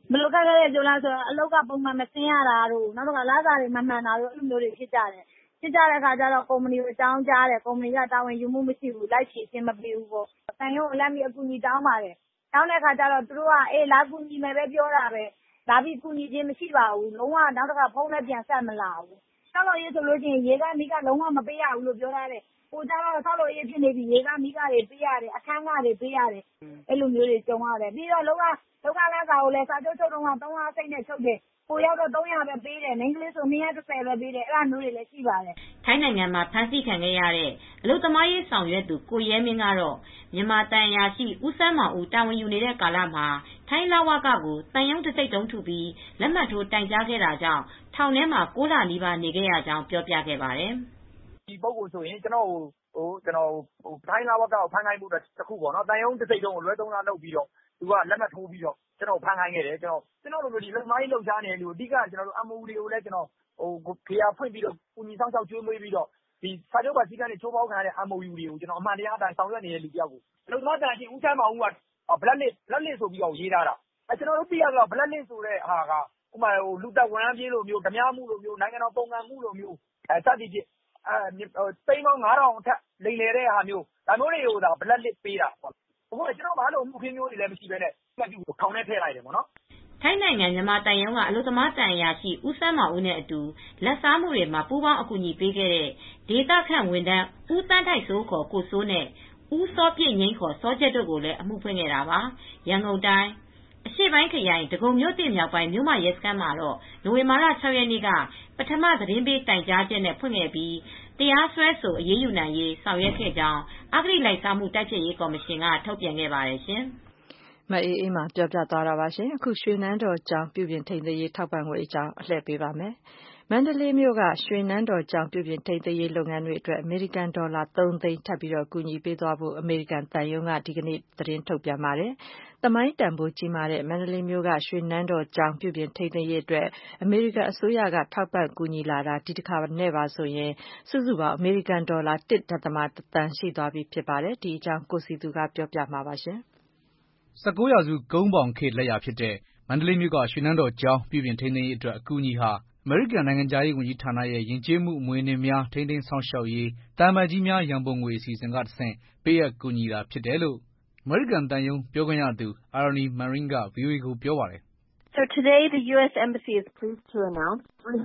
ဘယ်လိုခက်ခဲတယ်ပြောလားဆိုတော့အလုပ်ကပုံမှန်မဆင်းရတာတို့နောက်တော့လစာတွေမမှန်တာတို့အဲ့လိုမျိုးတွေဖြစ်ကြတဲ့အခါကျတော့ကုမ္ပဏီကိုအကြောင်းကြားတယ်ကုမ္ပဏီကတာဝန်ယူမှုမရှိဘူးလိုက်ဖြေရှင်းမပေးဘူးပေါ့တန်ရုံးကိုလက်ပြီးအကူအညီတောင်းပါတယ်တောင်းတဲ့အခါကျတော့သူတို့ကလာကူညီမယ်ပဲပြောတာပဲလာပြီးကူညီခြင်းမရှိပါဘူးလုံးဝနောက်တစ်ခါဖုန်းနဲ့ပြန်ဆက်မလာဘူးဆောက်လို့ရေးဆိုလို့ရှိရင်ရေကမိကလုံးဝမပေးရဘူးလို့ပြောထားတယ်ကိုကြတော့ဆောက်လို့ရေးဖြစ်နေပြီရေကမိကတွေပေးရတယ်အခန်းကတွေပေးရတယ်အဲ့လိုမျိုးတွေကြုံရတယ်ပြီးတော့လောကလမ်းစာကိုလည်းစာချုပ်ချုပ်တော့300စိတ်နဲ့ချုပ်တယ်ကိုရောက်တော့300ပဲပေးတယ်မိန်းကလေးဆို230ပဲပေးတယ်အဲ့လိုမျိုးတွေလည်းရှိပါတယ်ထိုင်းနိုင်ငံမှာဖမ်းဆီးခံခဲ့ရတဲ့အလုပ်သမားရေးဆောင်ရွက်သူကိုရဲမင်းကတော့မြန်မာတန်အရာရှိဦးစန်းမောင်ဦးတာဝန်ယူနေတဲ့ကာလမှာထိုင်းလဝကကိုတန်ရုံးတစ်စိတ်တုံးထုပြီးလက်မှတ်ထိုးတိုင်ကြားခဲ့တာကြောင့်ထောင်ထဲမှာ9လနီးပါးနေခဲ့ရကြောင်းပြောပြခဲ့ပါတယ်ဒီပုဂ္ဂိုလ်ဆိုရင်ကျွန်တော်ထိုင်းလဝကကိုဖမ်းခိုင်းမှုတစ်ခုပေါ့နော်တန်ရုံးတစ်စိတ်တုံးကိုလွဲ3လလုပ်ပြီးတော့သူကလက်မှတ်ထိုးပြီးတော့ကျွန်တော်ဖမ်းခိုင်းခဲ့တယ်ကျွန်တော်တို့ဒီလက်သမားရေးလှုပ်ရှားနေတယ်လူအဓိကကျွန်တော်တို့ MOU တွေကိုလည်းကျွန်တော်ခေယာဖွင့်ပြီးတော့ကုညီဆောင်ရှောက်ကျွေးမွေးပြီးတော့ဒီစာချုပ်ပါစည်းကမ်းတွေချိုးဖောက်ခံရတဲ့ MOU တွေကိုကျွန်တော်အမှန်တရားအတိုင်းဆောင်ရွက်နေတဲ့လူတယောက်ကိုအလုပ်သမားတန်ရှင်ဦးချမ်းမောင်ဦးက blacklist ဆိုပြီးတော့ရေးထားတာကျွန်တော်တို့သိရတော့ blacklist ဆိုတဲ့ဟာကဥပမာလူတက်ဝန်ပြေးလိုမျိုးဓမြမှုလိုမျိုးနိုင်ငံတော်ပုံစံမှုလိုမျိုးစသည်ဖြင့်သိန်းပေါင်း9000အထက်လိမ်လည်တဲ့ဟာမျိုးဒါမျိုးတွေကိုဒါ blacklist ပေးတာပေါ့အခုကျွန်တော်ဘာလို့မှုခင်းမျိုးတွေလည်းမရှိဘဲနဲ့မှတ်ပြုထောင်ထဲထည့်လိုက်တယ်ပေါ့နော်ထိုင်းနိုင်ငံမြန်မာတန်ရုံးကအလုပ်သမားတန်အရာရှိဦးစန်းမောင်ဦးနဲ့အတူလက်စားမှုတွေမှာပူးပေါင်းအကူအညီပေးခဲ့တဲ့ဒေသခန့်ဝန်ထမ်းဦးတန်းထိုက်စိုးခေါ်ကိုစိုးနဲ့ဦးစောပြည့်ငိမ့်ခေါ်စောကျက်တို့ကိုလည်းအမှုဖွင့်ခဲ့တာပါရန်ကုန်တိုင်းအရှေ့ပိုင်းခရိုင်ဒဂုံမြို့တင်မြောက်ပိုင်းမြို့မရဲစခန်းမှာတော့နိုဝင်ဘာလ6ရက်နေ့ကပထမသတင်းပေးတိုင်ကြားချက်နဲ့ဖွင့်ခဲ့ပြီးတရားစွဲဆိုအရေးယူနိုင်ရေးဆောင်ရွက်ခဲ့ကြောင်းအဂတိလိုက်စားမှုတိုက်ဖျက်ရေးကော်မရှင်ကထုတ်ပြန်ခဲ့ပါတယ်ရှင်မအေးအေးမှာပြောပြသွားတာပါရှင်အခုရွှေနန်းတော်ကျောင်းပြုပြင်ထိန်းသိမ်းရေးထောက်ပံ့ငွေအကြောင်းအလှည့်ပေးပါမယ်မန္တလေးမြို့ကရွှေနန်းတော်ကျောင်းပြုပြင်ထိန်းသိမ်းရေးလုပ်ငန်းတွေအတွက်အမေရိကန်ဒေါ်လာ3သိန်းထပ်ပြီးတော့ကူညီပေးသွားဖို့အမေရိကန်တန်ယုံကဒီကနေ့သတင်းထုတ်ပြန်ပါတယ်။သမိုင်းတန်ဖိုးကြီးမားတဲ့မန္တလေးမြို့ကရွှေနန်းတော်ကျောင်းပြုပြင်ထိန်းသိမ်းရေးအတွက်အမေရိကန်အစိုးရကထောက်ပံ့ကူညီလာတာဒီတစ်ခါနဲ့ပါဆိုရင်စုစုပေါင်းအမေရိကန်ဒေါ်လာ1.1သန်းရှိသွားပြီဖြစ်ပါတယ်။ဒီအကြောင်းကိုစီသူကပြောပြမှာပါရှင်။19ရာစုကုန်းပေါင်ခေတ်လက်ရာဖြစ်တဲ့မန္တလေးမြို့ကရွှေနန်းတော်ကျောင်းပြုပြင်ထိန်းသိမ်းရေးအတွက်အကူအညီဟာအမေရိကန်နိုင်ငံခြားရေးဝန်ကြီးဌာနရဲ့ယဉ်ကျေးမှုအမွေအနှစ်များထိန်းသိမ်းစောင့်ရှောက်ရေးတန်မာကြီးများရန်ပုံငွေအစီအစဉ်ကတဆင့်ပေးအပ်ကူညီတာဖြစ်တယ်လို့အမေရိကန်တန်ယုံပြောခွင့်ရသူ Arnie Marin က VOA ကိုပြောပါတယ် So today the U.S. Embassy is pleased to announce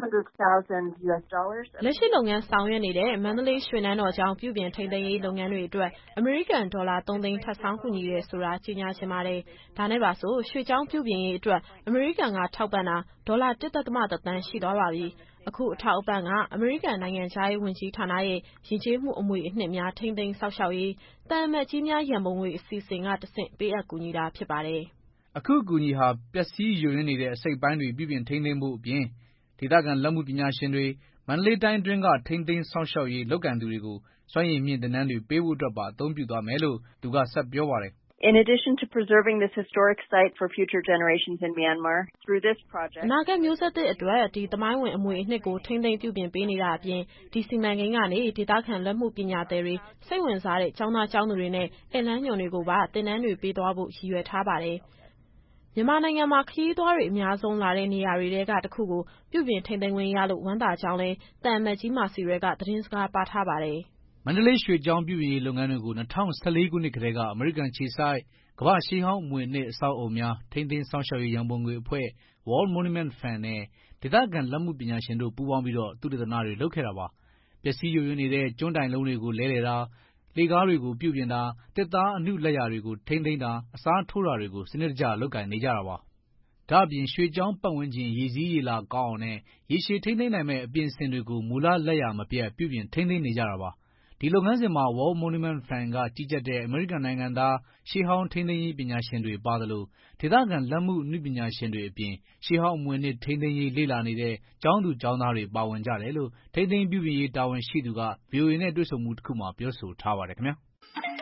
$300,000 လက်ရှိလုပ်ငန်းဆောင်ရွက်နေတဲ့မန္တလေးရွှေနန်းတော်ကျောင်းပြုပြင်ထိန်းသိမ်းရေးလုပ်ငန်းတွေအတွက်အမေရိကန်ဒေါ်လာ3သိန်းထပ်ဆောင်းကူညီရဲဆိုတာကြေညာချင်ပါတယ်။ဒါနဲ့ပါဆိုရွှေကျောင်းပြုပြင်ရေးအတွက်အမေရိကန်ကထောက်ပံ့တာဒေါ်လာ1.1သန်းရှိသွားပါပြီ။အခုအထောက်အပံ့ကအမေရိကန်နိုင်ငံခြားရေးဝန်ကြီးဌာနရဲ့ယဉ်ကျေးမှုအမွေအနှစ်များထိန်းသိမ်းစောင့်ရှောက်ရေးတန်မတ်ကြီးများရန်ပုံငွေအစီအစဉ်ကတဆင့်ပေးအပ်ကူညီတာဖြစ်ပါတယ်။အခုအကူအညီဟာပျက်စီးယိုယွင်းနေတဲ့အစိတ်ပိုင်းတွေပြုပြင်ထိန်းသိမ်းဖို့အပြင်ဒေသခံလက်မှုပညာရှင်တွေမန္တလေးတိုင်းအတွင်းကထိန်းသိမ်းစောင့်ရှောက်ရေးလုပ်ကိုင်သူတွေကိုစွမ်းရည်မြင့်သင်တန်းတွေပေးဖို့အတွက်ပါအသုံးပြုသွားမယ်လို့သူကဆက်ပြောပါတယ်။ In addition to preserving this historic site for future generations in Myanmar through this project အနာဂတ်မျိုးဆက်သစ်အတွက်ဒီသမိုင်းဝင်အမွေအနှစ်ကိုထိန်းသိမ်းပြုပြင်ပေးနေတာအပြင်ဒီစီမံကိန်းကနေဒေသခံလက်မှုပညာသည်တွေစိတ်ဝင်စားတဲ့ကျောင်းသားကျောင်းသူတွေနဲ့ဧည့်လမ်းညွှန်တွေကိုပါသင်တန်းတွေပေးသွားဖို့ရည်ရွယ်ထားပါတယ်။မြန်မာနိုင်ငံမှာခရီးသွားတွေအများဆုံးလာတဲ့နေရာတွေထဲကတစ်ခုကိုပြုပြင်ထိန်းသိမ်းခွင့်ရလို့ဝမ်းသာကြောင်းလဲတန်အမတ်ကြီးမာစီရဲကသတင်းစကားပါထားပါတယ်။မန္တလေးရွှေကျောင်းပြုပြင်ရေးလုပ်ငန်းတွေကို2014ခုနှစ်ကတည်းကအမေရိကန်ခြေစိုက်ကမ္ဘာရှေးဟောင်းအမွေအနှစ်အဆောက်အအုံများထိန်းသိမ်းစောင့်ရှောက်ရေးရန်ပုံငွေအဖွဲ့ World Monument Fund နဲ့ဒေသခံလက်မှုပညာရှင်တို့ပူးပေါင်းပြီးတော့သုတေသနတွေလုပ်ခဲ့တာပါ။ပျက်စီးယိုယွင်းနေတဲ့ကျွန်းတိုင်လုံးတွေကိုလဲလှယ်တာလှေကားတွေကိုပြုပြင်တာတစ်သားအနုလက်ရာတွေကိုထိန်းသိမ်းတာအစားထိုးတာတွေကိုစနစ်တကျလုပ်ကိုင်နေကြတာပါ။ဒါ့အပြင်ရွှေကျောင်းပတ်ဝန်းကျင်ရေစီးရေလာကောင်းအောင်နဲ့ရေရှည်ထိန်းသိမ်းနိုင်မဲ့အပြင်အဆင်တွေကိုမူလလက်ရာမပြတ်ပြုပြင်ထိန်းသိမ်းနေကြတာပါ။ဒီလုပ်ငန်းစဉ်မှာ World Monument Fund ကကြီးကြပ်တဲ့အမေရိကန်နိုင်ငံသားရှေးဟောင်းထိန်းသိမ်းရေးပညာရှင်တွေပါသလိုဒေသခံလက်မှုအနုပညာရှင်တွေအပြင်ရှေးဟောင်းအမွေအနှစ်ထိန်းသိမ်းရေးလေ့လာနေတဲ့ကျောင်းသူကျောင်းသားတွေပါဝင်ကြတယ်လို့ထိန်းသိမ်းပြုပြင်ရေးတာဝန်ရှိသူက VOA နဲ့တွေ့ဆုံမှုတစ်ခုမှာပြောဆိုထားပါတယ်ခင်ဗျာ။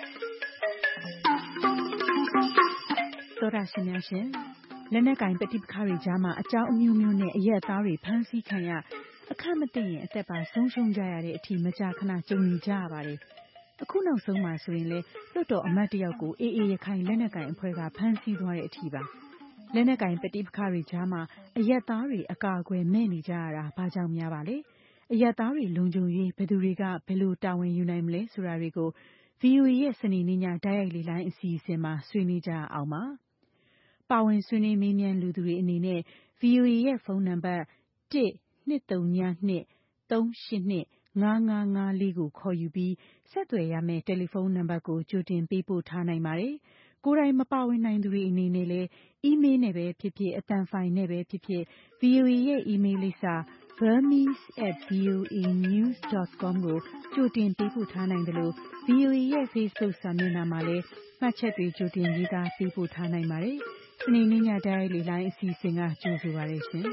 သောတာရှင်များရှင်လက်နက်ကင်ပဋိပက္ခတွေကြားမှာအကြောင်းအမျိုးမျိုးနဲ့အရက်သားတွေဖမ်းဆီးခံရအခက်မသိရင်အသက်ပါဆုံးရှုံးကြရတဲ့အထိမကြာခဏကြုံနေကြရပါတယ်။အခုနောက်ဆုံးမှာဆိုရင်လေလွှတ်တော်အမတ်တယောက်ကိုအေးအေးရခိုင်လက်နက်ကင်အဖွဲ့ကဖမ်းဆီးသွားတဲ့အထိပါလက်နက်ကင်ပဋိပက္ခတွေကြားမှာအရက်သားတွေအကာအကွယ်မဲ့နေကြရတာဘာကြောင့်များပါလဲအရက်သားတွေလုံခြုံရေးဘယ်သူတွေကဘယ်လိုတာဝန်ယူနိုင်မလဲဆိုတာတွေကို VOA ရဲ့စနေနေ့ညတိုက်ရိုက်လေလိုင်းအစီအစဉ်မှာဆွေးနွေးကြအောင်ပါပါဝင်ဆွေးနွေးမေးမြန်းလူသူတွေအနေနဲ့ VOA ရဲ့ဖုန်းနံပါတ်1-232-382-5554ကိုခေါ်ယူပြီးဆက်သွယ်ရမယ့်တယ်လီဖုန်းနံပါတ်ကိုကြိုတင်ပေးပို့ထားနိုင်ပါတယ်ကိုယ်တိုင်မပါဝင်နိုင်သူတွေအနေနဲ့လည်းအီးမေးလ်နဲ့ပဲဖြစ်ဖြစ်အသံဖိုင်နဲ့ပဲဖြစ်ဖြစ် VOA ရဲ့အီးမေးလ်လိပ်စာ burmese@voanews.com ကိုကြိုတင်ပေးပို့ထားနိုင်တယ်လို့ VOA ရဲ့ Facebook စာမျက်နှာမှာလည်းမှတ်ချက်တွေကြိုတင်ရေးသားပေးပို့ထားနိုင်ပါတယ်စနေနေ့ညတိုက်ရိုက်လေလိုင်းအစီအစဉ်ကကြိုဆိုပါရရှင်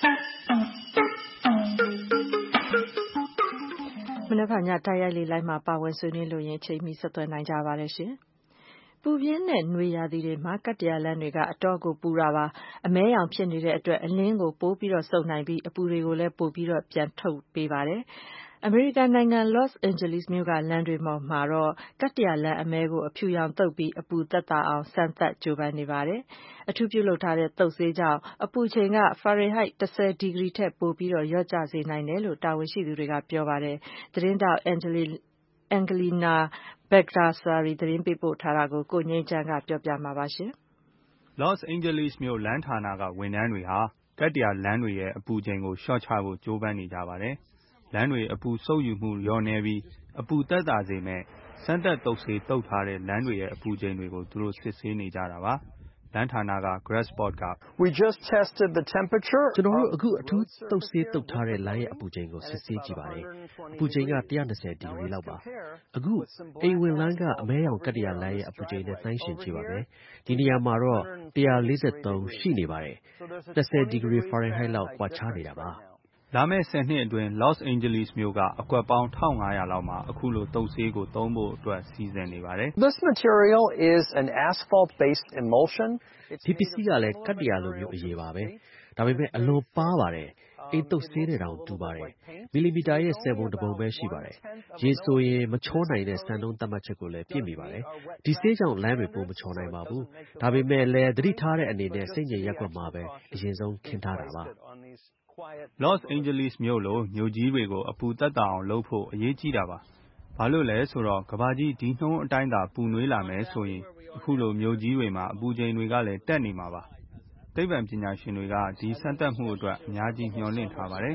မနက်ဖြန်ညတိုက်ရိုက်လေလိုင်းမှာပါဝင်ဆွေးနွေးလို့ရင်ချိန်မီဆက်သွယ်နိုင်ကြပါတယ်ရှင်ပူပြင်းတဲ့နွေရာသီတွေမှာကတ္တရာလမ်းတွေကအတော့ကိုပူတာပါအမဲရောင်ဖြစ်နေတဲ့အတွက်အလင်းကိုပိုးပြီးတော့စုပ်နိုင်ပြီးအပူတွေကိုလည်းပိုပြီးတော့ပြန်ထုတ်ပေးပါတယ်အမေရိကန်နိုင်ငံ Los Angeles မြို့ကလမ်းတွေပေါ်မှာတော့ကတ္တရာလမ်းအမဲကိုအဖြူရောင်သုတ်ပြီးအပူသက်သာအောင်စမ်းသပ်ကြိုးပမ်းနေပါတယ်အထူးပြုလုပ်ထားတဲ့သုတ်ဆေးကြောင့်အပူချိန်က Fahrenheit 10 ဒီဂရီထက်ပိုပြီးတော့လျော့ကျစေနိုင်တယ်လို့တာဝန်ရှိသူတွေကပြောပါတယ်သတင်းတောက် Angelina Bagdasari သတင်းပေးပို့ထားတာကိုကိုငိမ့်ချမ်းကပြောပြမှာပါရှင် Los Angeles မြို့လမ်းဌာနကဝန်ထမ်းတွေဟာကတ္တရာလမ်းတွေရဲ့အပူချိန်ကိုလျှော့ချဖို့ကြိုးပမ်းနေကြပါတယ်လမ်းတွေအပူဆုပ်ယူမှုလျော့နည်းပြီးအပူသက်သာစေမဲ့စမ်းသပ်တုပ်ဆေးတုပ်ထားတဲ့လမ်းတွေရဲ့အပူချိန်တွေကိုသူတို့စစ်ဆေးနေကြတာပါလမ်းဌာနက Greg Sport ကကျွန်တော်တို့အခုအထူးတုပ်ဆေးတုပ်ထားတဲ့လမ်းရဲ့အပူချိန်ကိုစစ်ဆေးကြည့်ပါတယ်အပူချိန်က120ဒီဂရီလောက်ပါအခုအိမ်ဝင်လမ်းကအမဲရောင်ကတ္တရာလမ်းရဲ့အပူချိန်နဲ့နှိုင်းယှဉ်ကြည့်ပါမယ်ဒီနေရာမှာတော့143ရှိနေပါတယ်20ဒီဂရီ Fahrenheit လောက်ကွာခြားနေတာပါလာမယ့်10နှစ်အတွင်း Los Angeles မြို့ကအကွက်ပေါင်း1500လောက်မှာအခုလိုတုပ်ဆေးကိုသုံးဖို့အတွက်စီစဉ်နေပါတယ်ဒီပစ္စည်းကလည်းကတ္တရာလိုမျိုးအရေးပါပဲဒါပေမဲ့အလွန်ပါးပါတယ်အိမ်တုပ်ဆေးနဲ့တောင်တူပါတယ်မီလီမီတာရဲ့10ပုံ1ပုံပဲရှိပါတယ်ရေဆိုရင်မချောနိုင်တဲ့စံနှုန်းသတ်မှတ်ချက်ကိုလည်းပြည့်မီပါတယ်ဒီဆေးကြောင့်လမ်းတွေပိုမချောနိုင်ပါဘူးဒါပေမဲ့လည်းသတိထားတဲ့အနေနဲ့စိတ်ငြိမ်ရက်ကွက်မှာပဲအရင်ဆုံးခင်းထားတာပါ Los Angeles မြို့လိုမြို့ကြီးတွေကိုအပူသက်သာအောင်လုပ်ဖို့အရေးကြီးတာပါဘာလို့လဲဆိုတော့ကမ္ဘာကြီးဒီနှုန်းအတိုင်းသာပူနွေးလာမယ်ဆိုရင်အခုလိုမြို့ကြီးတွေမှာအပူချိန်တွေကလည်းတက်နေမှာပါသိပ္ပံပညာရှင်တွေကဒီစမ်းသပ်မှုအတွက်အများကြီးမျှော်လင့်ထားပါတယ်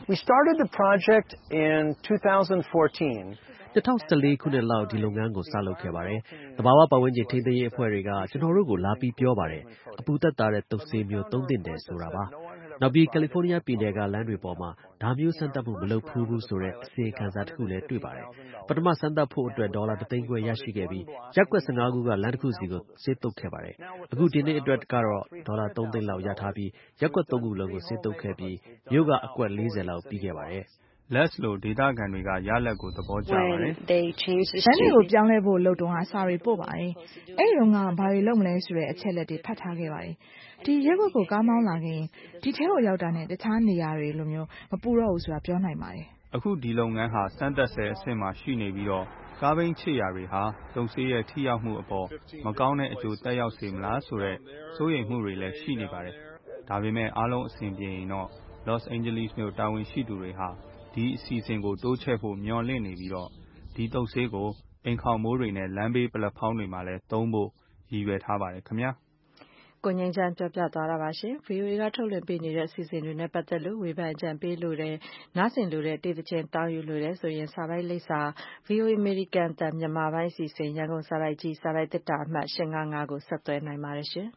2014ခုနှစ်လောက်ဒီလုပ်ငန်းကိုစလုပ်ခဲ့ပါတယ်။သဘာဝပတ်ဝန်းကျင်ထိန်းသိမ်းရေးအဖွဲ့တွေကကျွန်တော်တို့ကိုလာပြီးပြောပါတယ်။အပူသက်သာတဲ့တုပ်ဆေးမျိုးသုံးသင့်တယ်ဆိုတာပါ။နောက်ပြီးကယ်လီဖိုးနီးယားပြည်နယ်ကလမ်းတွေပေါ်မှာဒါမျိုးစမ်းသပ်မှုမလုပ်ဘူးဆိုတဲ့အစီရင်ခံစာတစ်ခုလည်းတွေ့ပါတယ်။ပထမစမ်းသပ်ဖို့အတွက်ဒေါ်လာ1သိန်းခွဲရရှိခဲ့ပြီးရပ်ကွက်15ခုကလမ်းတစ်ခုစီကိုဆေးတုပ်ခဲ့ပါတယ်။အခုဒီနေ့အတွက်ကတော့ဒေါ်လာ3သိန်းလောက်ရထားပြီးရပ်ကွက်3ခုလုံးကိုဆေးတုပ်ခဲ့ပြီးမြို့ကအကွက်40လောက်ပြီးခဲ့ပါတယ်။ Les လိုဒေသခံတွေကရလဒ်ကိုသဘောကျပါတယ်။လမ်းတွေကိုပြောင်းလဲဖို့လုပ်တုန်းကစာတွေပို့ပါတယ်။အဲဒီတုန်းကဘာတွေလုပ်မလဲဆိုတဲ့အချက်လက်တွေဖတ်ထားခဲ့ပါတယ်။ဒီရက်ွက်ကိုကားမောင်းလာခဲ့ရင်ဒီထဲကိုရောက်တာနဲ့တခြားနေရာတွေလိုမျိုးမပူတော့ဘူးဆိုတာပြောနိုင်ပါတယ်။အခုဒီလုပ်ငန်းဟာစမ်းသပ်ဆဲအဆင့်မှာရှိနေပြီးတော့ကားဘီးချစ်ရာတွေဟာတုပ်ဆေးရဲ့ထိရောက်မှုအပေါ်မကောင်းတဲ့အကျိုးသက်ရောက်စေမလားဆိုတဲ့စိုးရိမ်မှုတွေလည်းရှိနေပါတယ်။ဒါပေမဲ့အားလုံးအဆင်ပြေရင်တော့ Los Angeles မြို့တာဝန်ရှိသူတွေဟာဒီအစီအစဉ်ကိုတိုးချဲ့ဖို့မျှော်လင့်နေပြီးတော့ဒီတုပ်ဆေးကိုအိမ်ခေါင်မိုးတွေနဲ့လမ်းဘေးပလက်ဖောင်းတွေမှာလည်းသုံးဖို့ရည်ရွယ်ထားပါတယ်ခင်ဗျာကိုငိမ့်ချမ်းပြောပြသွားတာပါရှင် VOA ကထုတ်လွှင့်ပေးနေတဲ့အစီအစဉ်တွေနဲ့ပတ်သက်လို့ဝေဖန်ကြံပေးလို့တဲ့နားဆင်လို့တဲ့တေးသချင်းတောင်းယူလို့တဲ့ဆိုရင်စာပိုက်လိပ်စာ VOA American တန်မြန်မာပိုင်းအစီအစဉ်ရန်ကုန်စာပိုက်ကြီးစာပိုက်တစ်တာအမှတ်855ကိုဆက်သွယ်နိုင်ပါတယ်ရှင်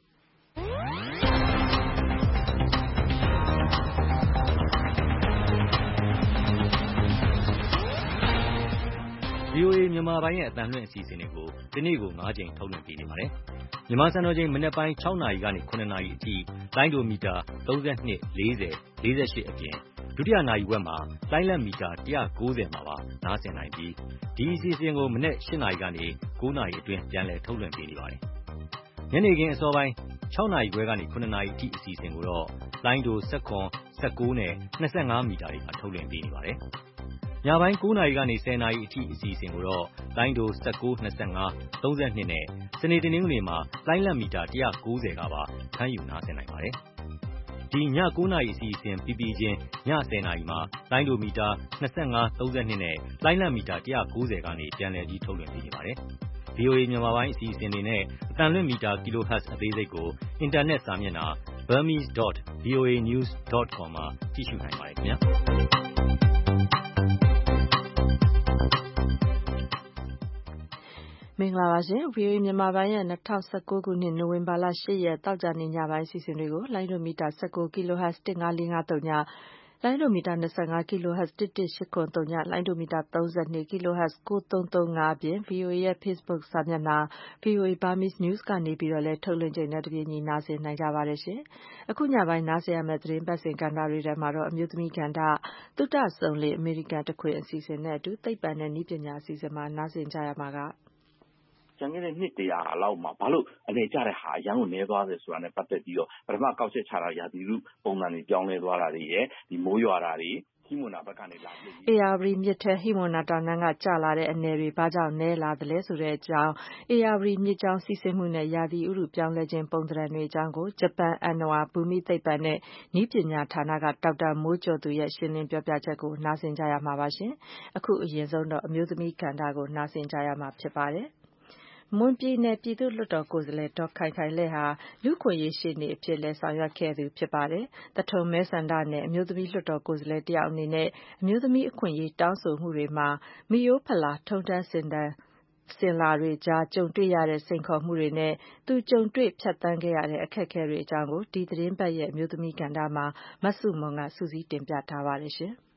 VOA မြန်မာပိုင်းရဲ့အသံလွှင့်အစီအစဉ်တွေကိုဒီနေ့ကို9ကြိမ်ထုတ်လွှင့်ပေးနေပါတယ်။မြန်မာစံတော်ချိန်မနက်ပိုင်း6နာရီကနေ9နာရီအထိလိုင်းဒိုမီတာ32 40 48အပြင်ဒုတိယနာရီဝက်မှာလိုင်းလက်မီတာ190မှာပါနားဆင်နိုင်ပြီးဒီအစီအစဉ်ကိုမနက်8နာရီကနေ9နာရီအတွင်းပြန်လည်ထုတ်လွှင့်ပေးနေပါတယ်။ညနေခင်းအစောပိုင်း6နာရီခွဲကနေ9နာရီအထိအစီအစဉ်ကိုတော့လိုင်းဒို19 19နဲ့25မီတာတွေမှာထုတ်လွှင့်ပေးနေပါတယ်။ညပိုင်း 9 နာရီကနေ 10 နာရီအထိအစီအစဉ်ကိုတော့လိုင်းဒို 19, 25, 32 နဲ့ စနေတနင်္ဂနွေမှာလိုင်းလတ်မီတာ 190 ကပါဖမ်းယူနားဆင်နိုင်ပါတယ်။ ဒီည 9 နာရီအစီအစဉ်ပြီးပြီးချင်းည 10 နာရီမှာလိုင်းဒိုမီတာ 25, 32 နဲ့ လိုင်းလတ်မီတာ 190 ကနေပြန်လည်ပြီးထုတ်လွှင့်ပေးနေပါတယ်။ VOA မြန်မာပိုင်းအစီအစဉ်တွေနဲ့အသံလွှင့်မီတာ kilohertz အသေးစိတ်ကိုအင်တာနက်စာမျက်နှာ burmese.voanews.com မှာကြည့်ရှုနိုင်ပါတယ်ခင်ဗျာ။မင်္ဂလာပါရှင်။ VOA မြန်မာပိုင်းရဲ့2019ခုနှစ်နိုဝင်ဘာလ8ရက်တောက်ကြနေညပိုင်းအစီအစဉ်တွေကိုလိုင်းဒိုမီတာ19 kHz 15453ညလိုင်းဒိုမီတာ25 kHz 11873ညလိုင်းဒိုမီတာ32 kHz 9335အပြင် VOA ရဲ့ Facebook စာမျက်နှာ VOA Burmese News ကနေပြီးတော့လည်းထုတ်လွှင့်ချိန်နဲ့တပြေးညီနားဆင်နိုင်ကြပါတယ်ရှင်။အခုညပိုင်းနားဆင်ရမယ့်သတင်းပတ်စဉ်ကဏ္ဍတွေထဲမှာတော့အမျိုးသမီးကဏ္ဍသုတဆုံလေအမေရိကန်တခွင်အစီအစဉ်နဲ့အတူသိပ္ပံနဲ့နည်းပညာအစီအစဉ်မှာနားဆင်ကြရမှာကကျန်ခဲ့တဲ့နှစ်100လောက်မှာဘာလို့အနေကျတဲ့ဟာအရန်ကိုနည်းသွားတယ်ဆိုတာနဲ့ပတ်သက်ပြီးတော့ပထမကောက်ချက်ချတာရာသီဥတုပုံစံတွေပြောင်းလဲသွားတာတွေရဲ့ဒီမိုးရွာတာတွေဟိမဝန္တာဘက်ကနေလာပြီး ARV မြစ်ထဲဟိမဝန္တာတောင်တန်းကကျလာတဲ့အနယ်တွေဘာကြောင့်နည်းလာသလဲဆိုတဲ့အကြောင်း ARV မြစ်ကြောင်းစီးဆင်းမှုနဲ့ရာသီဥတုပြောင်းလဲခြင်းပုံသဏ္ဍာန်တွေအကြောင်းကိုဂျပန်အဏ္ဏဝါဘူမိသိပ္ပံနဲ့နည်းပညာဌာနကဒေါက်တာမိုးကျော်သူရဲ့ရှင်းလင်းပြောပြချက်ကိုနားဆင်ကြရမှာပါရှင်။အခုအရင်ဆုံးတော့အမျိုးသမီးကဏ္ဍကိုနားဆင်ကြရမှာဖြစ်ပါတယ်။မွန်ပြည်နယ်ပြည်သူ့လွှတ်တော်ကိုယ်စားလှယ်ဒေါ်ခိုင်ခိုင်လဲ့ဟာလူ့အခွင့်အရေးရှေ့နေအဖြစ်လည်းဆောင်ရွက်ခဲ့သူဖြစ်ပါတယ်။သထုံမဲဆန္ဒနယ်အမျိုးသမီးလွှတ်တော်ကိုယ်စားလှယ်တယောက်အနေနဲ့အမျိုးသမီးအခွင့်အရေးတောင်းဆိုမှုတွေမှာမိရိုးဖလာထုံတန်းစင်လာတွေကြားကြုံတွေ့ရတဲ့စိန်ခေါ်မှုတွေနဲ့သူကြုံတွေ့ဖြတ်သန်းခဲ့ရတဲ့အခက်အခဲတွေအကြောင်းကိုဒီသတင်းပတ်ရဲ့အမျိုးသမီးကဏ္ဍမှာမဆုမွန်ကစုစည်းတင်ပြထားပါတယ်ရှင်။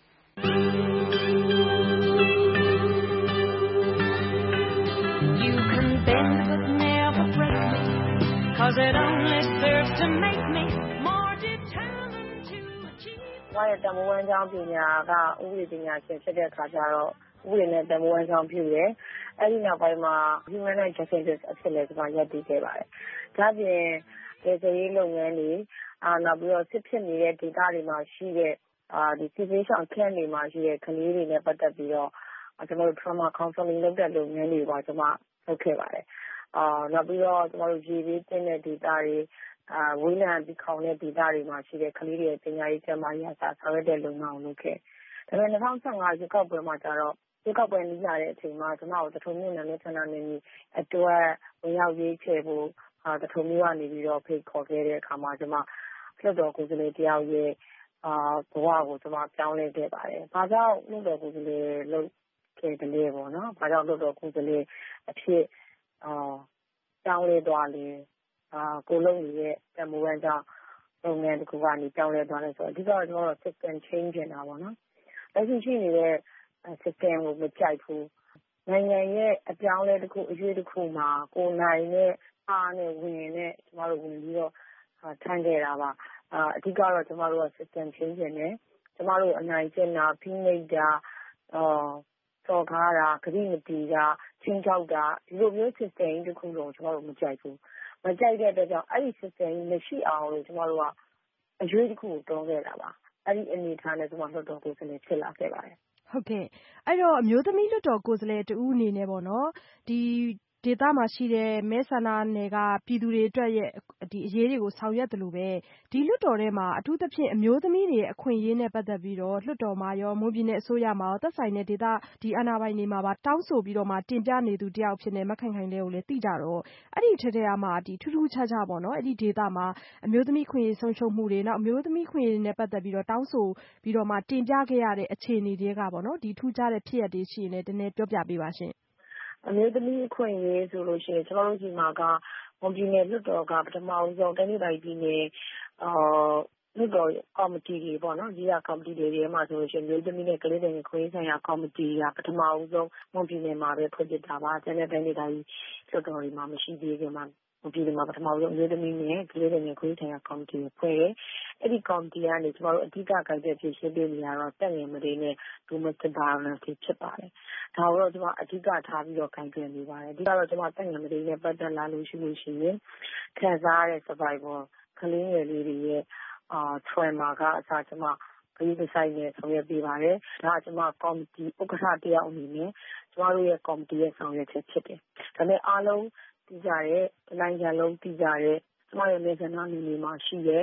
Cause it only serves to make me more determined to achieve ဘာရဲ့တမဝမ်းကြောင်းပညာကဥပဒေပညာရှင်ဖြစ်တဲ့အခါကျတော့ဥပဒေနဲ့တမဝမ်းကြောင်းပြုတယ်။အဲဒီနောက်ပိုင်းမှာ human rights defenders အဖြစ်လည်းကျွန်မရပ်တည်ခဲ့ပါတယ်။ဒါပြင်ဒေသရေးလုပ်ငန်းတွေနောက်ပြီးတော့စစ်ဖြစ်နေတဲ့ဒေသတွေမှာရှိတဲ့ဒီစစ်ပေးဆောင်ခန့်တွေမှာရှိတဲ့ကလေးတွေနဲ့ပတ်သက်ပြီးတော့ကျွန်တော်တို့ trauma counseling လုပ်တဲ့လုပ်ငန်းတွေပါကျွန်မလုပ်ခဲ့ပါတယ်။နောက်ပြီးတော့ကျွန်တော်တို့ရေပေးတင်တဲ့ဒေသတွေဝေးလံပြီးခေါင်တဲ့ဒေသတွေမှာရှိတဲ့ကလေးတွေရဲ့ပညာရေးကျန်းမာရေးအစားဆောင်ရွက်တဲ့လုပ်ငန်းကိုလုပ်ခဲ့။ဒါပေမဲ့2015ရွေးကောက်ပွဲမှာကျတော့ရွေးကောက်ပွဲနီးလာတဲ့အချိန်မှာကျွန်တော်တို့တထုံမြို့နယ်နဲ့ဆန္ဒနယ်မြေအတွက်ဝင်ရောက်ရေးချယ်ဖို့တထုံမြို့ကနေပြီးတော့ဖိတ်ခေါ်ခဲ့တဲ့အခါမှာကျွန်မလွှတ်တော်ကိုယ်စားလှယ်တယောက်ရဲ့ဘဝကိုကျွန်မပြောင်းလဲခဲ့ပါတယ်။ဘာကြောင့်လွှတ်တော်ကိုယ်စားလှယ်လုပ်ခဲ့တယ်လဲပေါ့နော်။ဘာကြောင့်လွှတ်တော်ကိုယ်စားလှယ်အဖြစ်ပြောင်းလဲသွားလဲကိုလုံးရဲ့တမဝမ်းကြောင်းလုပ်ငန်းတစ်ခုကနေပြောင်းလဲသွားလဲဆိုတော့အဓိကတော့ကျွန်တော်တို့ system change နေတာပေါ့နော်။လက်ရှိရှိနေတဲ့ system ကိုမကြိုက်ဘူး။နိုင်ငံရဲ့အပြောင်းလဲတစ်ခုအရွေးတစ်ခုမှာကိုနိုင်နဲ့အားနဲ့ဝင်နဲ့ကျွန်တော်တို့ဝင်ပြီးတော့ထိုင်ခဲ့တာပါ။အဓိကတော့ကျွန်တော်တို့က system change နေကျွန်တော်တို့အနိုင်ကျင့်တာဖိနှိပ်တာစော်ကားတာဂရိမတီတာချင်းချောက်တာဒီလိုမျိုး system တစ်ခုလုံးကျွန်တော်တို့မကြိုက်ဘူး။မကြိုက်တဲ့အတွက်ကြောင့်အဲ့ဒီ system မရှိအောင်လို့ကျွန်တော်တို့ကအရွေးတစ်ခုကိုတွန်းခဲ့တာပါ။အဲ့ဒီအနေထားနဲ့ကျွန်တော်လွှတ်တော်ကိုယ်စားလှယ်ဖြစ်လာခဲ့ပါတယ်။ဟုတ်ကဲ့အဲ့တော့အမျိုးသမီးလွှတ်တော်ကိုယ်စားလှယ်တဦးအနေနဲ့ပေါ့နော်ဒီဒေသမှာရှိတဲ့မဲဆန္ဒနယ်ကပြည်သူတွေအတွက်ရဲ့ဒီအရေးတွေကိုဆောင်ရွက်တယ်လို့ပဲဒီလွှတ်တော်ထဲမှာအထူးသဖြင့်အမျိုးသမီးတွေရဲ့အခွင့်အရေးနဲ့ပတ်သက်ပြီးတော့လွှတ်တော်မှာရောမွန်ပြည်နယ်အစိုးရမှာရောသက်ဆိုင်တဲ့ဒေသဒီအာဏာပိုင်တွေမှာပါတောင်းဆိုပြီးတော့မှတင်ပြနေသူတယောက်ဖြစ်နေမခိုင်ခိုင်လေးကိုလည်းသိကြတော့အဲ့ဒီထဲမှာဒီထူးထူးခြားခြားပေါ့နော်အဲ့ဒီဒေသမှာအမျိုးသမီးခွင့်ရေးဆုံးရှုံးမှုတွေနောက်အမျိုးသမီးခွင့်ရေးနဲ့ပတ်သက်ပြီးတော့တောင်းဆိုပြီးတော့မှတင်ပြခဲ့ရတဲ့အခြေအနေတွေကပေါ့နော်ဒီထူးခြားတဲ့ဖြစ်ရပ်တွေရှိရင်လည်းနည်းနည်းပြောပြပေးပါရှင်အမျိုးသမီးအခွင့်အရေးဆိုလို့ရှိရင်ကျွန်တော်တို့ဒီမှာကမွန်ပြည်နယ်လွှတ်တော်ကပထမဆုံးတနင်္သာရီပြည်နယ်လွှတ်တော်ကော်မတီတွေပေါ့နော်ဒီကကော်မတီတွေထဲမှာဆိုလို့ရှိရင်မျိုးသမီးနဲ့ကလေးတွေခွင့်ရေးဆိုင်ရာကော်မတီကပထမဆုံးမွန်ပြည်နယ်မှာပဲဖွဲ့ဖြစ်တာပါကျန်တဲ့တိုင်းဒေသကြီးလွှတ်တော်တွေမှာမရှိသေးခင်မှာမွန်ပြည်နယ်မှာပထမဆုံးမျိုးသမီးနဲ့ကလေးတွေခွင့်ရေးဆိုင်ရာကော်မတီကိုဖွဲ့တယ်အဲ့ဒီကော်မတီကနေကျွန်တော်တို့အဓိကကိုင်တွယ်ဖြေရှင်းပေးနေရတော့တက်ငယ်မတွေနဲ့ domestic violence ဖြစ်ပါတယ်ဒါတော့ကျွန်တော်အဓိကထားပြီးတော့ကိုင်တွယ်နေပါတယ်ဒီကတော့ကျွန်တော်တက်ငယ်မတွေနဲ့ပတ်သက်လာလို့ရှိရင်ခံစားရတဲ့ survival ကလေးငယ်လေးတွေရဲ့trauma ကအစားကျွန်မဂရုတစိုက်နဲ့ဆောင်ရွက်ပေးပါတယ်။ဒါကကျမကော်မတီဥက္ကဋ္ဌတယောက်အနေနဲ့ကျမတို့ရဲ့ကော်မတီရဲ့ဆောင်ရွက်ချက်ဖြစ်တယ်။ဒါပေမဲ့အားလုံးသိကြတဲ့နိုင်ငံလုံးသိကြတဲ့ကျမရဲ့နေဆန္ဒနယ်မြေမှာရှိတဲ့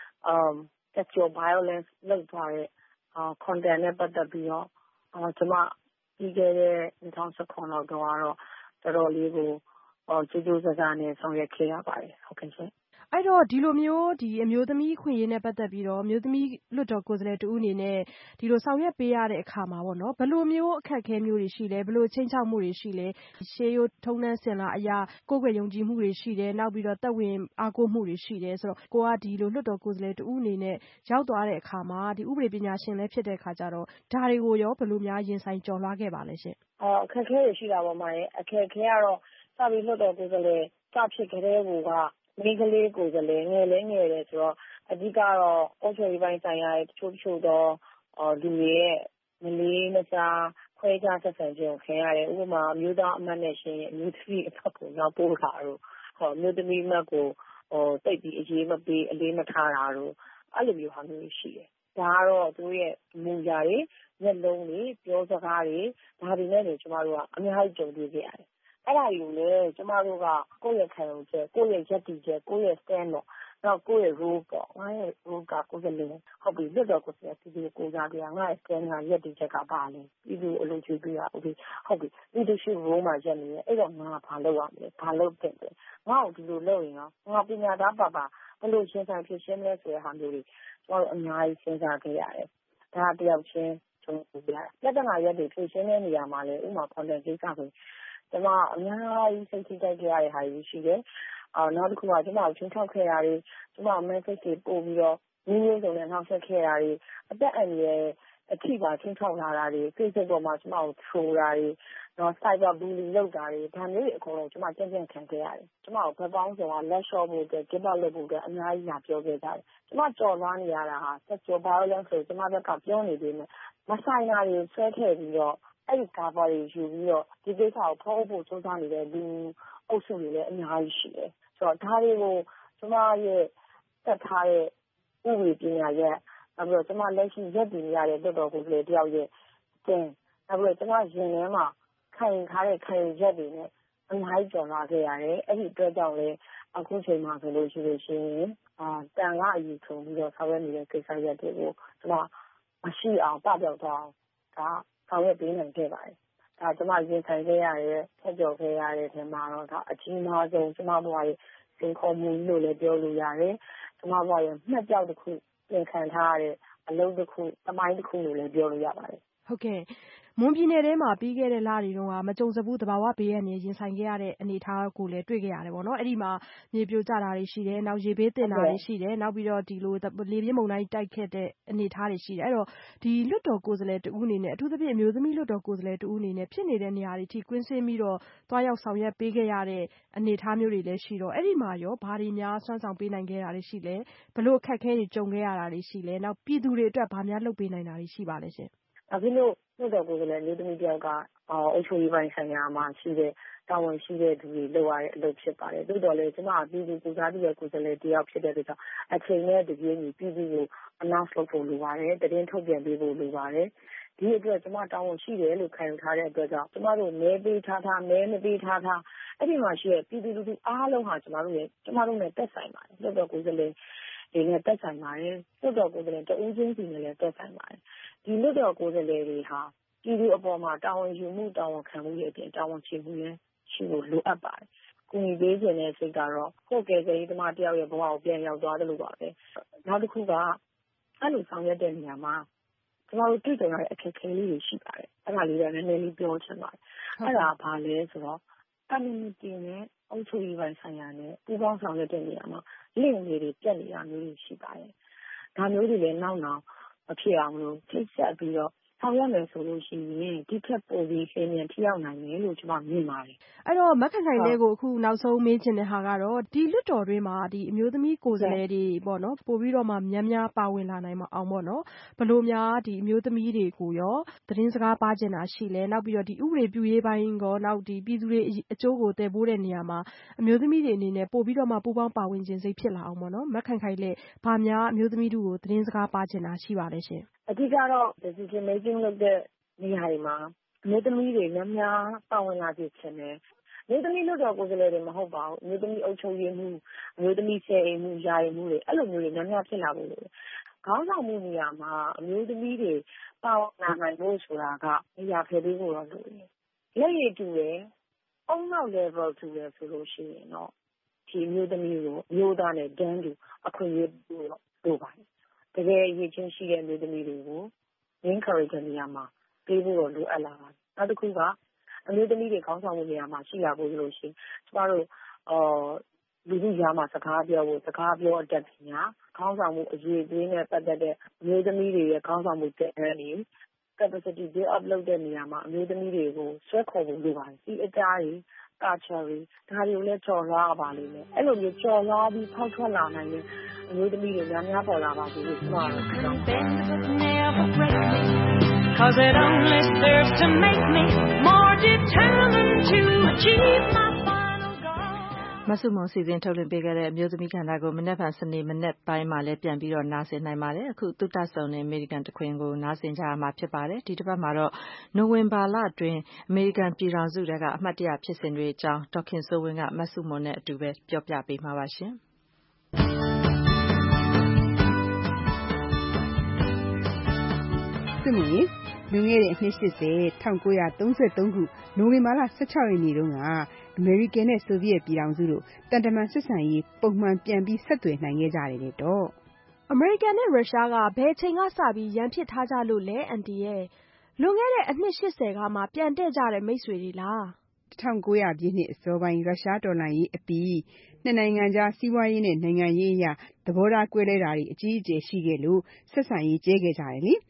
sexual violence လုပ်သွားတဲ့content နဲ့ပတ်သက်ပြီးတော့ကျမပြီးခဲ့တဲ့2019လောက်တော့တော်တော်လေးကိုကြိုးကြိုးစားစားနဲ့ဆောင်ရွက်ခဲ့ရပါတယ်ဟုတ်ကဲ့ရှင်အဲ့တော့ဒီလိုမျိုးအမျိုးသမီးခွင့်ရေးနဲ့ပတ်သက်ပြီးတော့အမျိုးသမီးလွှတ်တော်ကိုယ်စားလှယ်တဦးအနေနဲ့ဒီလိုဆောင်ရွက်ပေးရတဲ့အခါမှာပေါ့နော်ဘယ်လိုမျိုးအခက်အခဲမျိုးတွေရှိလဲဘယ်လိုချိန်ချောက်မှုတွေရှိလဲရှေးရိုးထုံးတမ်းစဉ်လာအရာကိုယ်ွယ်ယုံကြည်မှုတွေရှိတယ်နောက်ပြီးတော့သက်ဝင်အားကိုးမှုတွေရှိတယ်ဆိုတော့ကိုကဒီလိုလွှတ်တော်ကိုယ်စားလှယ်တဦးအနေနဲ့ရောက်သွားတဲ့အခါမှာဒီဥပဒေပညာရှင်လည်းဖြစ်တဲ့အခါကျတော့ဒါတွေကိုရောဘယ်လိုများရင်ဆိုင်ကျော်လွှားခဲ့ပါလဲရှင်အခက်အခဲတွေရှိတာပေါ့မှာအခက်အခဲကတော့စပြီးလွှတ်တော်ကိုယ်စားလှယ်စဖြစ်ကြတဲ့ဟိုကမိန်းကလေးကိုယ်စားလှယ်ငယ်လဲငယ်တယ်ဆိုတော့အဓိကတော့အုပ်ချုပ်ရေးပိုင်းဆိုင်ရာတချို့တော့လူတွေရဲ့မလေးမစားခွဲခြားဆက်ဆံခြင်းကိုခင်ရတယ်ဥပမာမျိုးသားအမတ်နဲ့ရှင်အမျိုးသမီးအဖက်ကိုနောက်ပို့တာတို့မျိုးသမီးအမတ်ကိုတိတ်ပြီးအရေးမပေးအလေးမထားတာတို့အဲ့လိုမျိုးဟာမျိုးရှိတယ်ဒါကတော့သူရဲ့မူရာတွေမျက်လုံးတွေပြောစကားတွေဒါတွေနဲ့ကျမတို့ကအများကြီးကြုံတွေ့ခဲ့ရတယ်အဲ့ဒါတွေကိုလည်းကျမတို့ကကိုယ့်ရဲ့ခံယူချက်ကိုယ့်ရဲ့ယက်တီချက်ကိုယ့်ရဲ့ stand ပေါ့နောက်ကိုယ့်ရဲ့ role ပေါ့ငါရဲ့ role ကကိုယ်ကလေးဟုတ်ပြီလွတ်တော်ကိုယ်စားဒီကိုစားပြငါရဲ့ stand ကယက်တီချက်ကပါလေပြီးသူအလုပ်ချပေးရဟုတ်ပြီ leadership role မှာရက်နေတယ်အဲ့တော့ငါဘာလုပ်ရမလဲဘာလုပ်တဲ့လဲငါ့ကိုဒီလိုလုပ်ရင်ရောငါပညာသားပါဘယ်လိုရှင်းဆိုင်ဖြစ်ရှင်းလဲဆိုတဲ့ဟာမျိုးတွေကျမတို့အများကြီးစဉ်းစားခဲ့ရတယ်ဒါတယောက်ချင်းကျုံပြရလက်တနာရက်တွေဖြစ်ရှင်းတဲ့နေရာမှာလေဥမာ content ကိစ္စဆိုကျမအများကြီးစိတ်ထိတိုက်ခဲ့ရတဲ့ဟာတွေရှိတယ်နောက်တစ်ခုကကျမကိုချင်းထောက်ခဲ့တာတွေကျမ message တွေပို့ပြီးတော့မျိုးစုံနဲ့နှောက်ယှက်ခဲ့တာတွေအသက်အန္တရာယ်အထိပါချင်းထောက်လာတာတွေ Facebook ပေါ်မှာကျမကိုထိုးတာတွေနော် cyber bullying လုပ်တာတွေဒါမျိုးတွေအကုန်လုံးကျမကြံ့ခံခဲ့ရတယ်ကျမကိုဘက်ပေါင်းဆောင်ကလက်လျှော့ဖို့အတွက် give up လုပ်ဖို့အတွက်အများကြီးလာပြောခဲ့ကြတယ်ကျမကြော်လွှားနေရတာဟာ sexual violence ဆိုကျမဘက်ကပြောနေသေးတယ်မဆိုင်တာတွေဆွဲထည့်ပြီးတော့အဲ့ဒီ cover တွေယူပြီးတော့ဒီကိစ္စကိုဖောက်ဖို့စူးစမ်းနေတဲ့လူအုပ်စုတွေလည်းအများကြီးရှိတယ်ဆိုတော့ဒါတွေကိုကျမရဲ့သက်ထားတဲ့ဥပဒေပညာရဲ့နောက်ပြီးတော့ကျမလက်ရှိရက်တည်နေရတဲ့တော်တော်ကိုယ်လေတယောက်ရဲ့တင်နောက်ပြီးတော့ကျမရင်ထဲမှာခံယူထားတဲ့ခံယူချက်တွေနဲ့အများကြီးကြော်လာခဲ့ရတယ်အဲ့ဒီအတွက်ကြောင့်လည်းအခုချိန်မှာဆိုလို့ရှိရင်တန်ကအယူထုံပြီးတော့ဆောင်ရွက်နေတဲ့ကိစ္စရပ်တွေကိုကျမမရှိအောင်ပပျောက်သွားအောင်ဒါဆောင်ရွက်ပေးနိုင်ခဲ့ပါတယ်။ဒါကျမရင်ဆိုင်ခဲ့ရတဲ့ဆက်ကြော်ခဲ့ရတဲ့ထဲမှာတော့ဒါအကြီးမားဆုံးကျမဘဝရဲ့စိန်ခေါ်မှုလို့လည်းပြောလို့ရတယ်။ကျမဘဝရဲ့မှတ်ကြောက်တစ်ခုပြင်ခံထားရတဲ့အလုပ်တစ်ခုသမိုင်းတစ်ခုလို့လည်းပြောလို့ရပါတယ်။ဟုတ်ကဲ့မွန်ပြည်နယ်ထဲမှာပြီးခဲ့တဲ့လတွေတုန်းကမကြုံစဘူးသဘာဝဘေးအန္တရာယ်ရင်ဆိုင်ခဲ့ရတဲ့အနေအထားကိုလည်းတွေ့ခဲ့ရတယ်ပေါ့နော်။အဲ့ဒီမှာမြေပြိုကျတာတွေရှိတယ်နောက်ရေဘေးသင့်တာတွေရှိတယ်နောက်ပြီးတော့ဒီလိုလေပြင်းမုန်တိုင်းတိုက်ခဲ့တဲ့အနေအထားတွေရှိတယ်အဲ့တော့ဒီလွတ်တော်ကိုယ်စားလှယ်တဦးအနေနဲ့အထူးသဖြင့်အမျိုးသမီးလွတ်တော်ကိုယ်စားလှယ်တဦးအနေနဲ့ဖြစ်နေတဲ့နေရာတွေထိကွင်းဆင်းပြီးတော့တွားရောက်ဆောင်ရွက်ပေးခဲ့ရတဲ့အနေအထားမျိုးတွေလည်းရှိတော့အဲ့ဒီမှာရောဘာတွေများစွမ်းဆောင်ပေးနိုင်ခဲ့တာတွေရှိလဲဘလို့အခက်အခဲတွေကြုံခဲ့ရတာတွေရှိလဲနောက်ပြည်သူတွေအတွက်ဘာများလုပ်ပေးနိုင်တာတွေရှိပါလဲရှင်အခုလို့လွတ်တော်ကိုယ်စားလှယ်မျိုးသမီးတယောက်ကအုပ်ချုပ်ရေးပိုင်းဆိုင်ရာမှာရှိတဲ့တာဝန်ရှိတဲ့သူတွေလုပ်ရတဲ့အလုပ်ဖြစ်ပါတယ်။သို့တော်လည်းကျမပြည်သူကိုစားပြုတဲ့ကိုယ်စားလှယ်တယောက်ဖြစ်တဲ့အတွက်ကြောင့်အချိန်နဲ့တပြေးညီပြည်သူကို announce လုပ်ဖို့လိုပါတယ်။သတင်းထုတ်ပြန်ပေးဖို့လိုပါတယ်။ဒီအတွက်ကျမတာဝန်ရှိတယ်လို့ခံယူထားတဲ့အတွက်ကြောင့်ကျမတို့မဲပေးထားမဲမပေးထားအဲ့ဒီမှာရှိတဲ့ပြည်သူလူထုအားလုံးဟာကျမတို့နဲ့သက်ဆိုင်ပါတယ်။လွတ်တော်ကိုယ်စားလှယ်တွေနဲ့သက်ဆိုင်ပါတယ်။လွတ်တော်ကိုယ်စားလှယ်တဦးချင်းစီနဲ့လည်းသက်ဆိုင်ပါတယ်။ဒီလွတ်တော်ကိုယ်စားလှယ်တွေဟာပြည်သူအပေါ်မှာတာဝန်ယူမှုတာဝန်ခံမှုရဲ့အပြင်တာဝန်ချမှုလည်းရှိဖို့လိုအပ်ပါတယ်။ကိုယ်ကြီးပေးခြင်းတဲ့စိတ်ကတော့ကိုယ်ကယ်ဆယ်ရေးသမားတယောက်ရဲ့ဘဝကိုပြန်ရောက်သွားတယ်လို့ပါပဲ။နောက်တစ်ခုကအဲ့လိုဆောင်ရွက်တဲ့နေရာမှာကျမတို့တွေ့ကြရတဲ့အခက်အခဲလေးတွေရှိပါတယ်။အဲ့ဒါလေးကလည်းနည်းနည်းလေးပြောချင်ပါတယ်။အဲ့ဒါဘာလဲဆိုတော့ community နဲ့အုပ်ချုပ်ရေးပိုင်းဆိုင်ရာနဲ့ပူးပေါင်းဆောင်ရွက်တဲ့နေရာမှာလင့်ငယ်တွေပြက်နေတာမျိုးတွေရှိပါတယ်။ဒါမျိုးတွေလည်းနောက်မဖြစ်အောင်လို့ထိတ်ဆက်ပြီးတော့ဆောင်ရမယ်ဆိုလို့ရှိရင်ဒီထက်ပိုပြီးရှင်းပြထိရောက်နိုင်တယ်လို့ကျွန်မမြင်ပါတယ်။အဲ့တော့မက်ခိုင်ခိုင်လေးကိုအခုနောက်ဆုံးမေးချင်တဲ့ဟာကတော့ဒီလွတ်တော်တွင်းမှာဒီအမျိုးသမီးကိုယ်စားလှယ်တွေပေါ့နော်ပို့ပြီးတော့မှများပါဝင်လာနိုင်အောင်ပေါ့နော်ဘလို့များဒီအမျိုးသမီးတွေကိုရောသတင်းစကားပါချင်တာရှိလဲနောက်ပြီးတော့ဒီဥပဒေပြုရေးပိုင်းကောနောက်ဒီပြည်သူတွေအကျိုးကိုတည်ပိုးတဲ့နေရာမှာအမျိုးသမီးတွေအနေနဲ့ပို့ပြီးတော့မှပူးပေါင်းပါဝင်ခြင်းစိတ်ဖြစ်လာအောင်ပေါ့နော်မက်ခိုင်ခိုင်လေးဘာများအမျိုးသမီးတို့ကိုသတင်းစကားပါချင်တာရှိပါလဲရှင်အအဓိကတော့ decision making လုပ်တဲ့နေရာတွေမှာအမျိုးသမီးတွေများပါဝင်လာစေချင်တယ်။အမျိုးသမီးလွှတ်တော်ကိုယ်စားလှယ်တွေမဟုတ်ပါဘူး။အမျိုးသမီးအုပ်ချုပ်ရေးမှူး၊အမျိုးသမီးဆယ်အိမ်မှူး၊ယာယီမှူးတွေအဲ့လိုမျိုးတွေများဖြစ်လာဖို့လိုတယ်။ခေါင်းဆောင်မှုနေရာမှာအမျိုးသမီးတွေပါဝင်လာနိုင်ဖို့ဆိုတာကနေရာဖယ်ပေးဖို့တော့လိုတယ်။လက်ရည်တူတယ်၊အုံနောက် level တူတယ်ဆိုလို့ရှိရင်တော့ဒီအမျိုးသမီးကိုအမျိုးသားနဲ့တန်းတူအခွင့်အရေးပေးဖို့လိုပါတယ်။တကယ်အရေးချင်းရှိတဲ့အမျိုးသမီးတွေကို encourage နေရာမှာပေးဖို့တော့လိုအပ်လာပါတယ်။နောက်တစ်ခုကအမျိုးသမီးတွေခေါင်းဆောင်မှုနေရာမှာရှိလာဖို့လို့ရှိရင်ကျမတို့လူထုကြားမှာစကားပြောအတတ်ပညာခေါင်းဆောင်မှုအရေးအသွေးနဲ့ပတ်သက်တဲ့အမျိုးသမီးတွေရဲ့ခေါင်းဆောင်မှုတဲ့အနေနဲ့ capacity build up လုပ်တဲ့နေရာမှာအမျိုးသမီးတွေကိုဆွဲခေါ်ဖို့လိုပါတယ်။ဒီအတားတွေculture တွေဒါတွေကိုလည်းကျော်လွှားပါလိမ့်မယ်။အဲ့လိုမျိုးကျော်လွှားပြီးဖောက်ထွက်လာနိုင်တဲ့အမျိုးသမီးတွေများပေါ်လာပါစေလို့ကျမတို့ပြောပါတယ် 'Cause it only serves to make me more determined to achieve my final goal. မဆုမွန်စီစဉ်ထုတ်လွှင့်ပေးခဲ့တဲ့အမျိုးသမီးကဏ္ဍကိုမနက်ဖြန်စနေမနက်ပိုင်းမှာလည်းပြန်ပြီးတော့နားဆင်နိုင်ပါတယ်။အခုသုတဆုံတဲ့အမေရိကန်တခွင်ကိုနားဆင်ကြရမှာဖြစ်ပါတယ်။ဒီတစ်ပတ်မှာတော့နိုဝင်ဘာလအတွင်းအမေရိကန်ပြည်ထောင်စုကအမှတ်တရဖြစ်စဉ်တွေအကြောင်းဒေါက်ခင်စိုးဝင်းကမဆုမွန်နဲ့အတူပဲပြောပြပေးမှာပါရှင်။လွန်ခဲ့တဲ့အနှစ်80 1933ခုနိုဝင်ဘာလ16ရက်နေ့တုန်းကအမေရိကန်နဲ့ဆိုဗီယက်ပြည်ထောင်စုတို့တန်တမန်ဆက်ဆံရေးပုံမှန်ပြန်ပြီးဆက်သွယ်နိုင်ခဲ့ကြတယ်တော့အမေရိကန်နဲ့ရုရှားကဘယ်ချိန်ကစပြီးရန်ဖြစ်ထားကြလို့လဲအန်တီရဲ့လွန်ခဲ့တဲ့အနှစ်80ကမှပြန်တဲ့ကြတဲ့မိတ်ဆွေတွေလား 1900ပြည့်နှစ်အစောပိုင်းရုရှားတော်လှန်ရေးအပြီးနှစ်နိုင်ငံကြားစီးပွားရေးနဲ့နိုင်ငံရေးအရသဘောထားကွဲလွဲတာတွေအကြီးအကျယ်ရှိခဲ့လို့ဆက်ဆံရေးကျဲခဲ့ကြတယ်လေ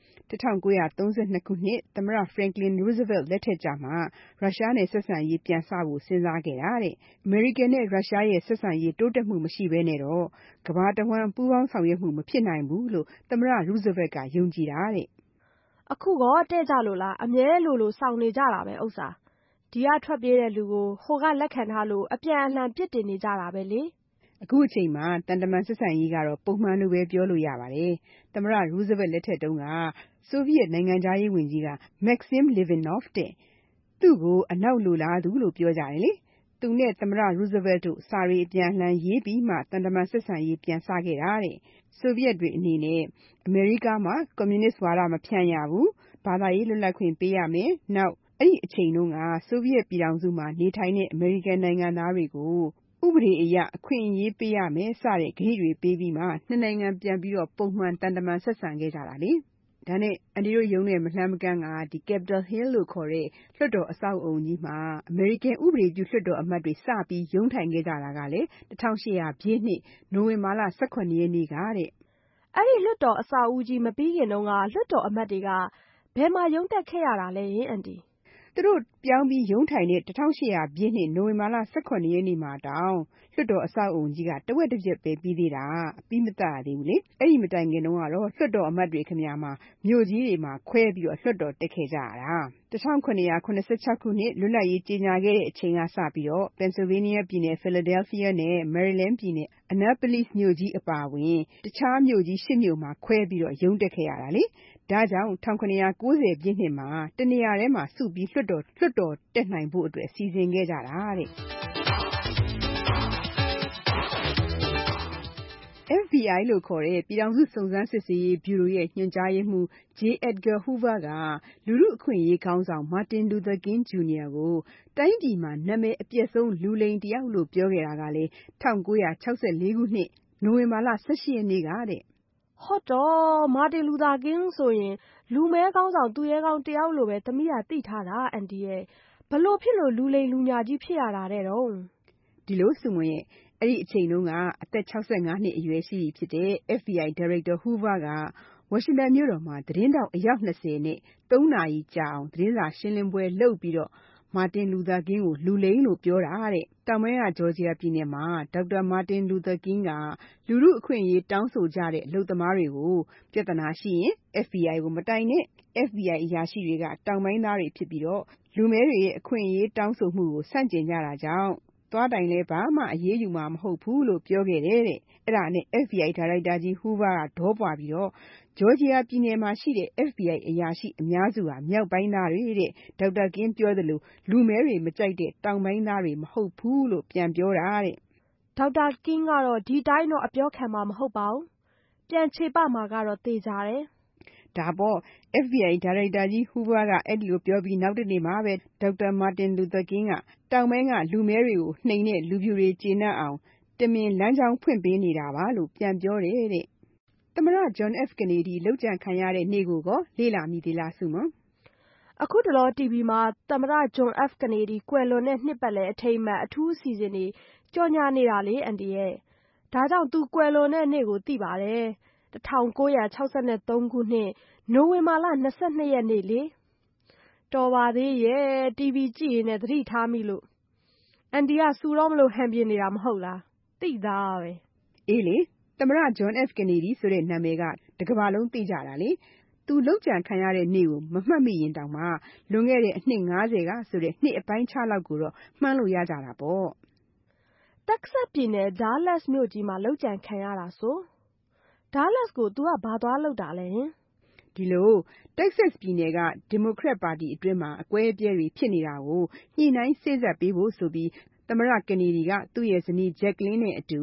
1932ခုနှစ်သမ္မတ Franklin Roosevelt လက်ထက်ကြမှာရုရှားနဲ့ဆက်ဆံရေးပြန်စဖို့စဉ်းစားခဲ့တာတဲ့အမေရိကန်နဲ့ရုရှားရဲ့ဆက်ဆံရေးတိုးတက်မှုမရှိဘဲနဲ့တော့ကမ္ဘာတဝန်းပူးပေါင်းဆောင်ရွက်မှုမဖြစ်နိုင်ဘူးလို့သမ္မတ Roosevelt ကယုံကြည်တာတဲ့အခုကတဲ့ကြလို့လားအမြဲလိုဆောင်နေကြတာပဲဥစ္စာဒီကထွက်ပြေးတဲ့လူကိုဟိုကလက်ခံထားလို့အပြန်အလှန်ပြစ်တင်နေကြတာပဲလေအခုအချိန်မှာတန်တမန်ဆက်ဆံရေးကတော့ပုံမှန်လိုပဲပြောလို့ရပါတယ်သမ္မတ Roosevelt လက်ထက်တုန်းကဆိုဗီယက်နိုင်ငံသားရေးဝန်ကြီးက Maxim Levinov တဲ့သူ့ကိုအနောက်လိုလားသူလို့ပြောကြတယ်လေသူနဲ့သမ္မတ Roosevelt တို့စာရီအပြန်လှန်ရေးပြီးမှတန်တမန်ဆက်ဆံရေးပြန်စခဲ့တာတဲ့ဆိုဗီယက်တွေအနေနဲ့အမေရိကမှာကွန်မြူနစ်ဝါဒမဖြန့်ရဘူးဘာသာရေးလွတ်လပ်ခွင့်ပေးရမယ်နောက်အဲ့ဒီအချိန်တုန်းကဆိုဗီယက်ပြည်ထောင်စုမှာနေထိုင်တဲ့အမေရိကန်နိုင်ငံသားတွေကိုဥပဒေအရအခွင့်အရေးပေးရမယ်စတဲ့ဂရုတွေပေးပြီးမှနှစ်နိုင်ငံပြန်ပြီးတော့ပုံမှန်တန်တမန်ဆက်ဆံခဲ့ကြတာလေဒါနဲ့အန်တီတို့ရုံးနဲ့မလှမ်းမကမ်းကဒီ Capitol Hill လို့ခေါ်တဲ့လွှတ်တော်အဆောက်အုံကြီးမှာအမေရိကန်ဥပဒေပြုလွှတ်တော်အမတ်တွေစပြီးရုံးထိုင်ခဲ့ကြတာကလေ1800ပြည့်နှစ်နိုဝင်ဘာလ18ရက်နေ့ကတဲ့အဲ့ဒီလွှတ်တော်အဆောက်အဦကြီးမပြီးခင်တုန်းကလွှတ်တော်အမတ်တွေကဘယ်မှာရုံးတက်ခဲ့ရတာလဲအန်တီသူတို့ပြောင်းပြီးရုံးထိုင်တဲ့1800ပြည့်နှစ်နိုဝင်ဘာလ18ရက်နေ့မှာတောင်လွှတ်တော်အဆောက်အုံကြီးကတဝက်တစ်ပြက်ပဲပြီးသေးတာအပြီးမတတ်ရသေးဘူးလေအဲ့ဒီမတိုင်ခင်တုန်းကတော့လွှတ်တော်အမတ်တွေခင်ဗျာမှာမြို့ကြီးတွေမှာခွဲပြီးတော့လွှတ်တော်တက်ခဲ့ကြရတာ1786ခုနှစ်လွတ်လပ်ရေးကြေညာခဲ့တဲ့အချိန်ကစပြီးတော့ Pennsylvania ပြည်နယ် Philadelphia နဲ့ Maryland ပြည်နယ် Annapolis မြို့ကြီးအပါအဝင်တခြားမြို့ကြီး8မြို့မှာခွဲပြီးတော့ရုံးတက်ခဲ့ရတာလေဒါကြောင့်1790ပြည့်နှစ်မှာတနေရာထဲမှာစုပြီးလွှတ်တော်တက်နိုင်ဖို့အတွက်စီစဉ်ခဲ့ကြတာတဲ့ FBI လို့ခေါ်တဲ့ပြည်ထောင်စုစုံစမ်းစစ်ဆေးရေးဗျူရိုရဲ့ညွှန်ကြားရေးမှူး J. Edgar Hoover ကလူထုအခွင့်အရေးခေါင်းဆောင် Martin Luther King Jr. ကိုတိုင်းပြည်မှာနာမည်အပျက်ဆုံးလူလိမ်တယောက်လို့ပြောခဲ့တာကလေ1964ခုနှစ်နိုဝင်ဘာလ18ရက်နေ့ကတဲ့ဟုတ်တော့မာတင်လူသာကင်းဆိုရင်လူမဲကောင်းဆောင်သူရဲကောင်းတယောက်လိုပဲသမီးကသိထားတာအန်တီရဲ့ဘလို့ဖြစ်လို့လူလိမ်လူညာကြီးဖြစ်ရတာတဲ့တော့ဒီလိုစုမွန်ရဲ့အဲ့ဒီအချိန်တုန်းကအသက်65နှစ်အရွယ်ရှိပြီဖြစ်တဲ့ FBI Director Hoover ကဝါရှင်တန်မြို့တော်မှာသတင်းတောက်အယောက်20နဲ့3နာရီကြာအောင်သတင်းစာရှင်းလင်းပွဲလုပ်ပြီးတော့မာတင်လူသာကင်းကိုလူလိမ်လို့ပြောတာတဲ့တောင်ပိုင်းကဂျော်ဂျီယာပြည်နယ်မှာဒေါက်တာမာတင်လူသာကင်းကလူထုအခွင့်အရေးတောင်းဆိုကြတဲ့အလုပ်သမားတွေကိုပြဿနာရှိရင် FBI ကိုမတိုင်နဲ့ FBI အရာရှိတွေကတောင်ပိုင်းသားတွေဖြစ်ပြီးတော့လူမဲတွေရဲ့အခွင့်အရေးတောင်းဆိုမှုကိုဆန့်ကျင်ကြတာကြောင့်သွားတိုင်လဲဘာမှအရေးယူမှာမဟုတ်ဘူးလို့ပြောခဲ့တယ်တဲ့အဲ့ဒါနဲ့ FBI ဒါရိုက်တာကြီး Hoover ကဒေါပွားပြီးတော့ဂျော်ဂျီယာပြည်နယ်မှာရှိတဲ့ FBI အရာရှိအများစုဟာမြောက်ပိုင်းသားတွေတဲ့ဒေါက်တာကင်းပြောသလိုလူမဲတွေမကြိုက်တဲ့တောင်ပိုင်းသားတွေမဟုတ်ဘူးလို့ပြန်ပြောတာတဲ့ဒေါက်တာကင်းကတော့ဒီတိုင်းတော့အပြောခံမှာမဟုတ်ပါဘူးပြန်ခြေပမှာကတော့သေချာတယ်ဒါပေါ့ FBI ဒါရိုက်တာကြီးဟူဘာကအဲ့ဒီလိုပြောပြီးနောက်တနေ့မှာပဲဒေါက်တာမာတင်လူသာကင်းကတောင်ပိုင်းကလူမဲတွေကိုနှိမ်တဲ့လူဖြူတွေကျေနပ်အောင်တမင်လမ်းကြောင်းဖွင့်ပေးနေတာပါလို့ပြန်ပြောတယ်တဲ့သမ္မတ John F. Kennedy လုပ်ကြံခံရတဲ့နေ့ကိုလေ့လာမိသေးလားစုမအခုတလော TV မှာသမ္မတ John F. Kennedy ကွယ်လွန်တဲ့နှစ်ပတ်လည်အထိမ်းအမှတ်အထူးအစီအစဉ်တွေကြော်ညာနေတာလေအန်တီရဲ့ဒါကြောင့်သူကွယ်လွန်တဲ့နေ့ကိုသိပါတယ်1963ခုနှစ်နိုဝင်ဘာလ22ရက်နေ့လေတော်ပါသေးရဲ့ TV ကြည့်ရင်လည်းသတိထားမိလို့အန်တီကစူတော့မလို့ဟန်ပြနေတာမဟုတ်လားသိသားပဲအေးလေသမ္မတ John F. Kennedy ဆိုတဲ့နာမည်ကတကမ္ဘာလုံးသိကြတာလေသူလုပ်ကြံခံရတဲ့နေ့ကိုမမှတ်မိရင်တောင်မှလွန်ခဲ့တဲ့အနှစ်50ကဆိုတဲ့နှစ်အပိုင်းခြားလောက်ကိုတော့မှန်းလို့ရကြတာပေါ့တက်ဆတ်ပြည်နယ်ဒါးလက်စ်မြို့ကြီးမှာလုပ်ကြံခံရတာဆိုဒါးလက်စ်ကို तू ကဘာသွားလုပ်တာလဲဒီလိုတက်ဆက်ပြည်နယ်ကဒီမိုကရက်ပါတီအတွင်းမှာအကွဲအပြဲတွေဖြစ်နေတာကိုညှိနှိုင်းစေ့စပ်ပေးဖို့ဆိုပြီးသမ္မတကနေဒီကသူ့ရဲ့ဇနီးဂျက်ကလင်းနဲ့အတူ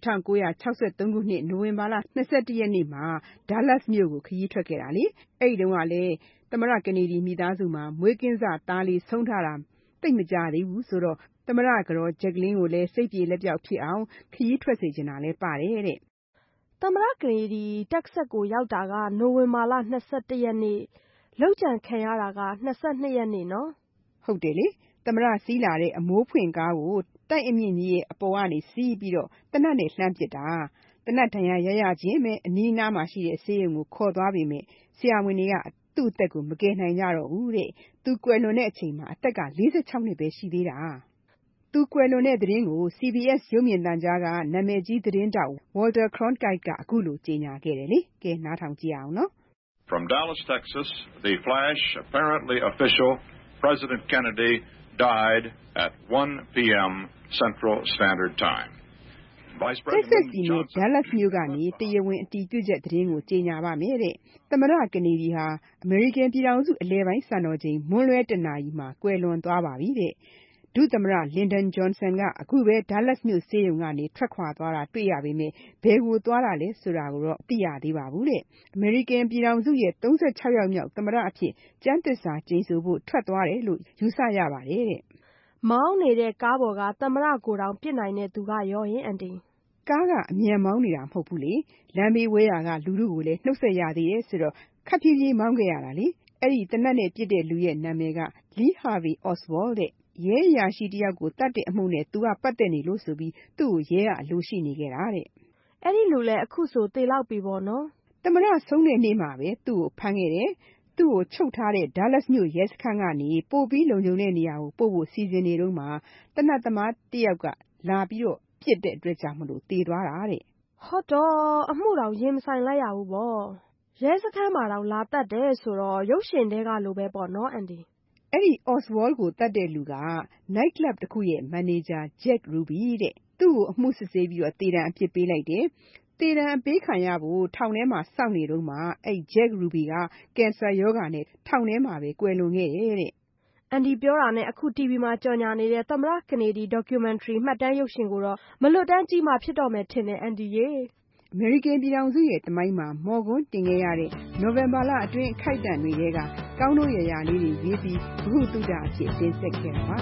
1963ခုနှစ်နိုဝင်ဘာလ21ရက်နေ့မှာဒါးလက်စ်မြို့ကိုခရီးထွက်ခဲ့တာလေအဲ့ဒီတုန်းကလည်းသမ္မတကနေဒီမိသားစုမှာမွေးကင်းစသားလေးဆုံးထားတာသိမကြသေးဘူးဆိုတော့သမ္မတကတော့ဂျက်ကလင်းကိုလည်းစိတ်ပြေလက်ပြောက်ဖြစ်အောင်ခရီးထွက်စေချင်တာလဲပါတယ်တဲ့သမ္မတကနေဒီတက်ဆက်ကိုရောက်တာကနိုဝင်ဘာလ21ရက်နေ့လောက်ကြံခံရတာက22ရက်နေ့နော်ဟုတ်တယ်လေသမ္မတစီးလာတဲ့အမိုးဖွင့်ကားကိုတိုက်အမြင့်ကြီးရဲ့အပေါ်ကနေစီးပြီးတော့တနတ်နဲ့လှမ်းပစ်တာတနတ်ဒဏ်ရာရချင်းပဲအနီးနားမှာရှိတဲ့ဆေးရုံကိုခေါ်သွားပေမဲ့ဆရာဝန်တွေကသူ့အသက်ကိုမကယ်နိုင်ကြတော့ဘူးတဲ့သူကွယ်လွန်တဲ့အချိန်မှာအသက်က46နှစ်ပဲရှိသေးတာသူကွယ်လွန်တဲ့သတင်းကို CBS ရုပ်မြင်သံကြားကနာမည်ကြီးသတင်းတောက် Walter Cronkite ကအခုလိုကြေညာခဲ့တယ်လေကဲနားထောင်ကြည့်အောင်နော် From Dallas, Texas, the flash apparently official President Kennedy died at 1 p.m. Central Standard Time. Vice President Dallas မြို့ကနေတရားဝင်အတည်ပြုချက်သတင်းကိုကြေညာပါမယ်တဲ့သမ္မတကနေဒီဟာအမေရိကန်ပြည်ထောင်စုအလဲပိုင်းစံတော်ချိန်မွန်းလွဲတနာရီမှာကွယ်လွန်သွားပါပြီတဲ့ဒုသမ္မတ Lyndon Johnson ကအခုပဲ Dallas မြို့ဆေးရုံကနေထွက်ခွာသွားတာတွေ့ရပေမဲ့ဘယ်ကိုသွားတာလဲဆိုတာကိုတော့သိရသေးပါဘူးတဲ့အမေရိကန်ပြည်ထောင်စုရဲ့36ယောက်မြောက်သမ္မတအဖြစ်ကျမ်းသစ္စာကျိန်ဆိုဖို့ထွက်သွားတယ်လို့ယူဆရပါတယ်တဲ့မောင်းနေတဲ့ကားပေါ်ကသမ္မတကိုတောင်ပြစ်နိုင်တဲ့သူကရောရင်အန်တီကားကအမြန်မောင်းနေတာမဟုတ်ဘူးလေလမ်းဘေးဝဲရာကလူတို့ကိုလည်းနှုတ်ဆက်ရသေးတယ်ဆိုတော့ခပ်ဖြည်းဖြည်းမောင်းခဲ့ရတာလေအဲ့ဒီတနတ်နဲ့ပြစ်တဲ့လူရဲ့နာမည်က Lee Harvey Oswald တဲ့ရဲအရာရှိတယောက်ကိုတတ်တဲ့အမှုနဲ့သူကပတ်သက်နေလို့ဆိုပြီးသူ့ကိုရဲကအလိုရှိနေခဲ့တာတဲ့အဲ့ဒီလူလည်းအခုဆိုသေလောက်ပြီပေါ့နော်သမ္မတဆုံးတဲ့နေ့မှာပဲသူ့ကိုဖမ်းခဲ့တယ်သူ့ကိုချုပ်ထားတဲ့ Dallas မြို့ရဲစခန်းကနေပို့ပြီးလုံခြုံတဲ့နေရာကိုပို့ဖို့စီစဉ်နေတော့မှတနတ်သမားတယောက်ကလာပြီးတော့ပြစ်တဲ့အတွက်ကြောင့်မလို့သေသွားတာတဲ့ဟုတ်တော့အမှုတော်ရင်မဆိုင်လိုက်ရဘူးပေါ့ရဲစခန်းမှာတော့လာတတ်တယ်ဆိုတော့ရုပ်ရှင်တဲကလိုပဲပေါ့နော်အန်တီအဲ့ဒီ Oswald ကိုတတ်တဲ့လူက night club တစ်ခုရဲ့မန်နေဂျာ Jack Ruby တဲ့သူ့ကိုအမှုစစ်ဆေးပြီးတော့တေတံအပြစ်ပေးလိုက်တယ်တေတံအပေးခံရဖို့ထောင်ထဲမှာစောင့်နေတော့မှအဲ့ Jack Ruby ကကင်ဆာရောဂါနဲ့ထောင်ထဲမှာပဲကွယ်လွန်ခဲ့တယ်တဲ့အန်ဒီပြောတာနဲ့အခု TV မှာကြော်ညာနေတဲ့သမ္မတကနေဒီ documentary မှတ်တမ်းရုပ်ရှင်ကိုတော့မလွတ်တမ်းကြည့်မှဖြစ်တော့မယ်ထင်တယ်အန်ဒီရေအမေရိကန်ပြည်ထောင်စုရဲ့တမိုင်းမှာမော်ကွန်းတင်ခဲ့ရတဲ့နိုဝင်ဘာလအတွင်းခိုက်တန့်တွေကကောင်းတို့ရရလေးတွေရေးပြီးဘုဟုတုတအဖြစ်တင်ဆက်ခဲ့တာပါ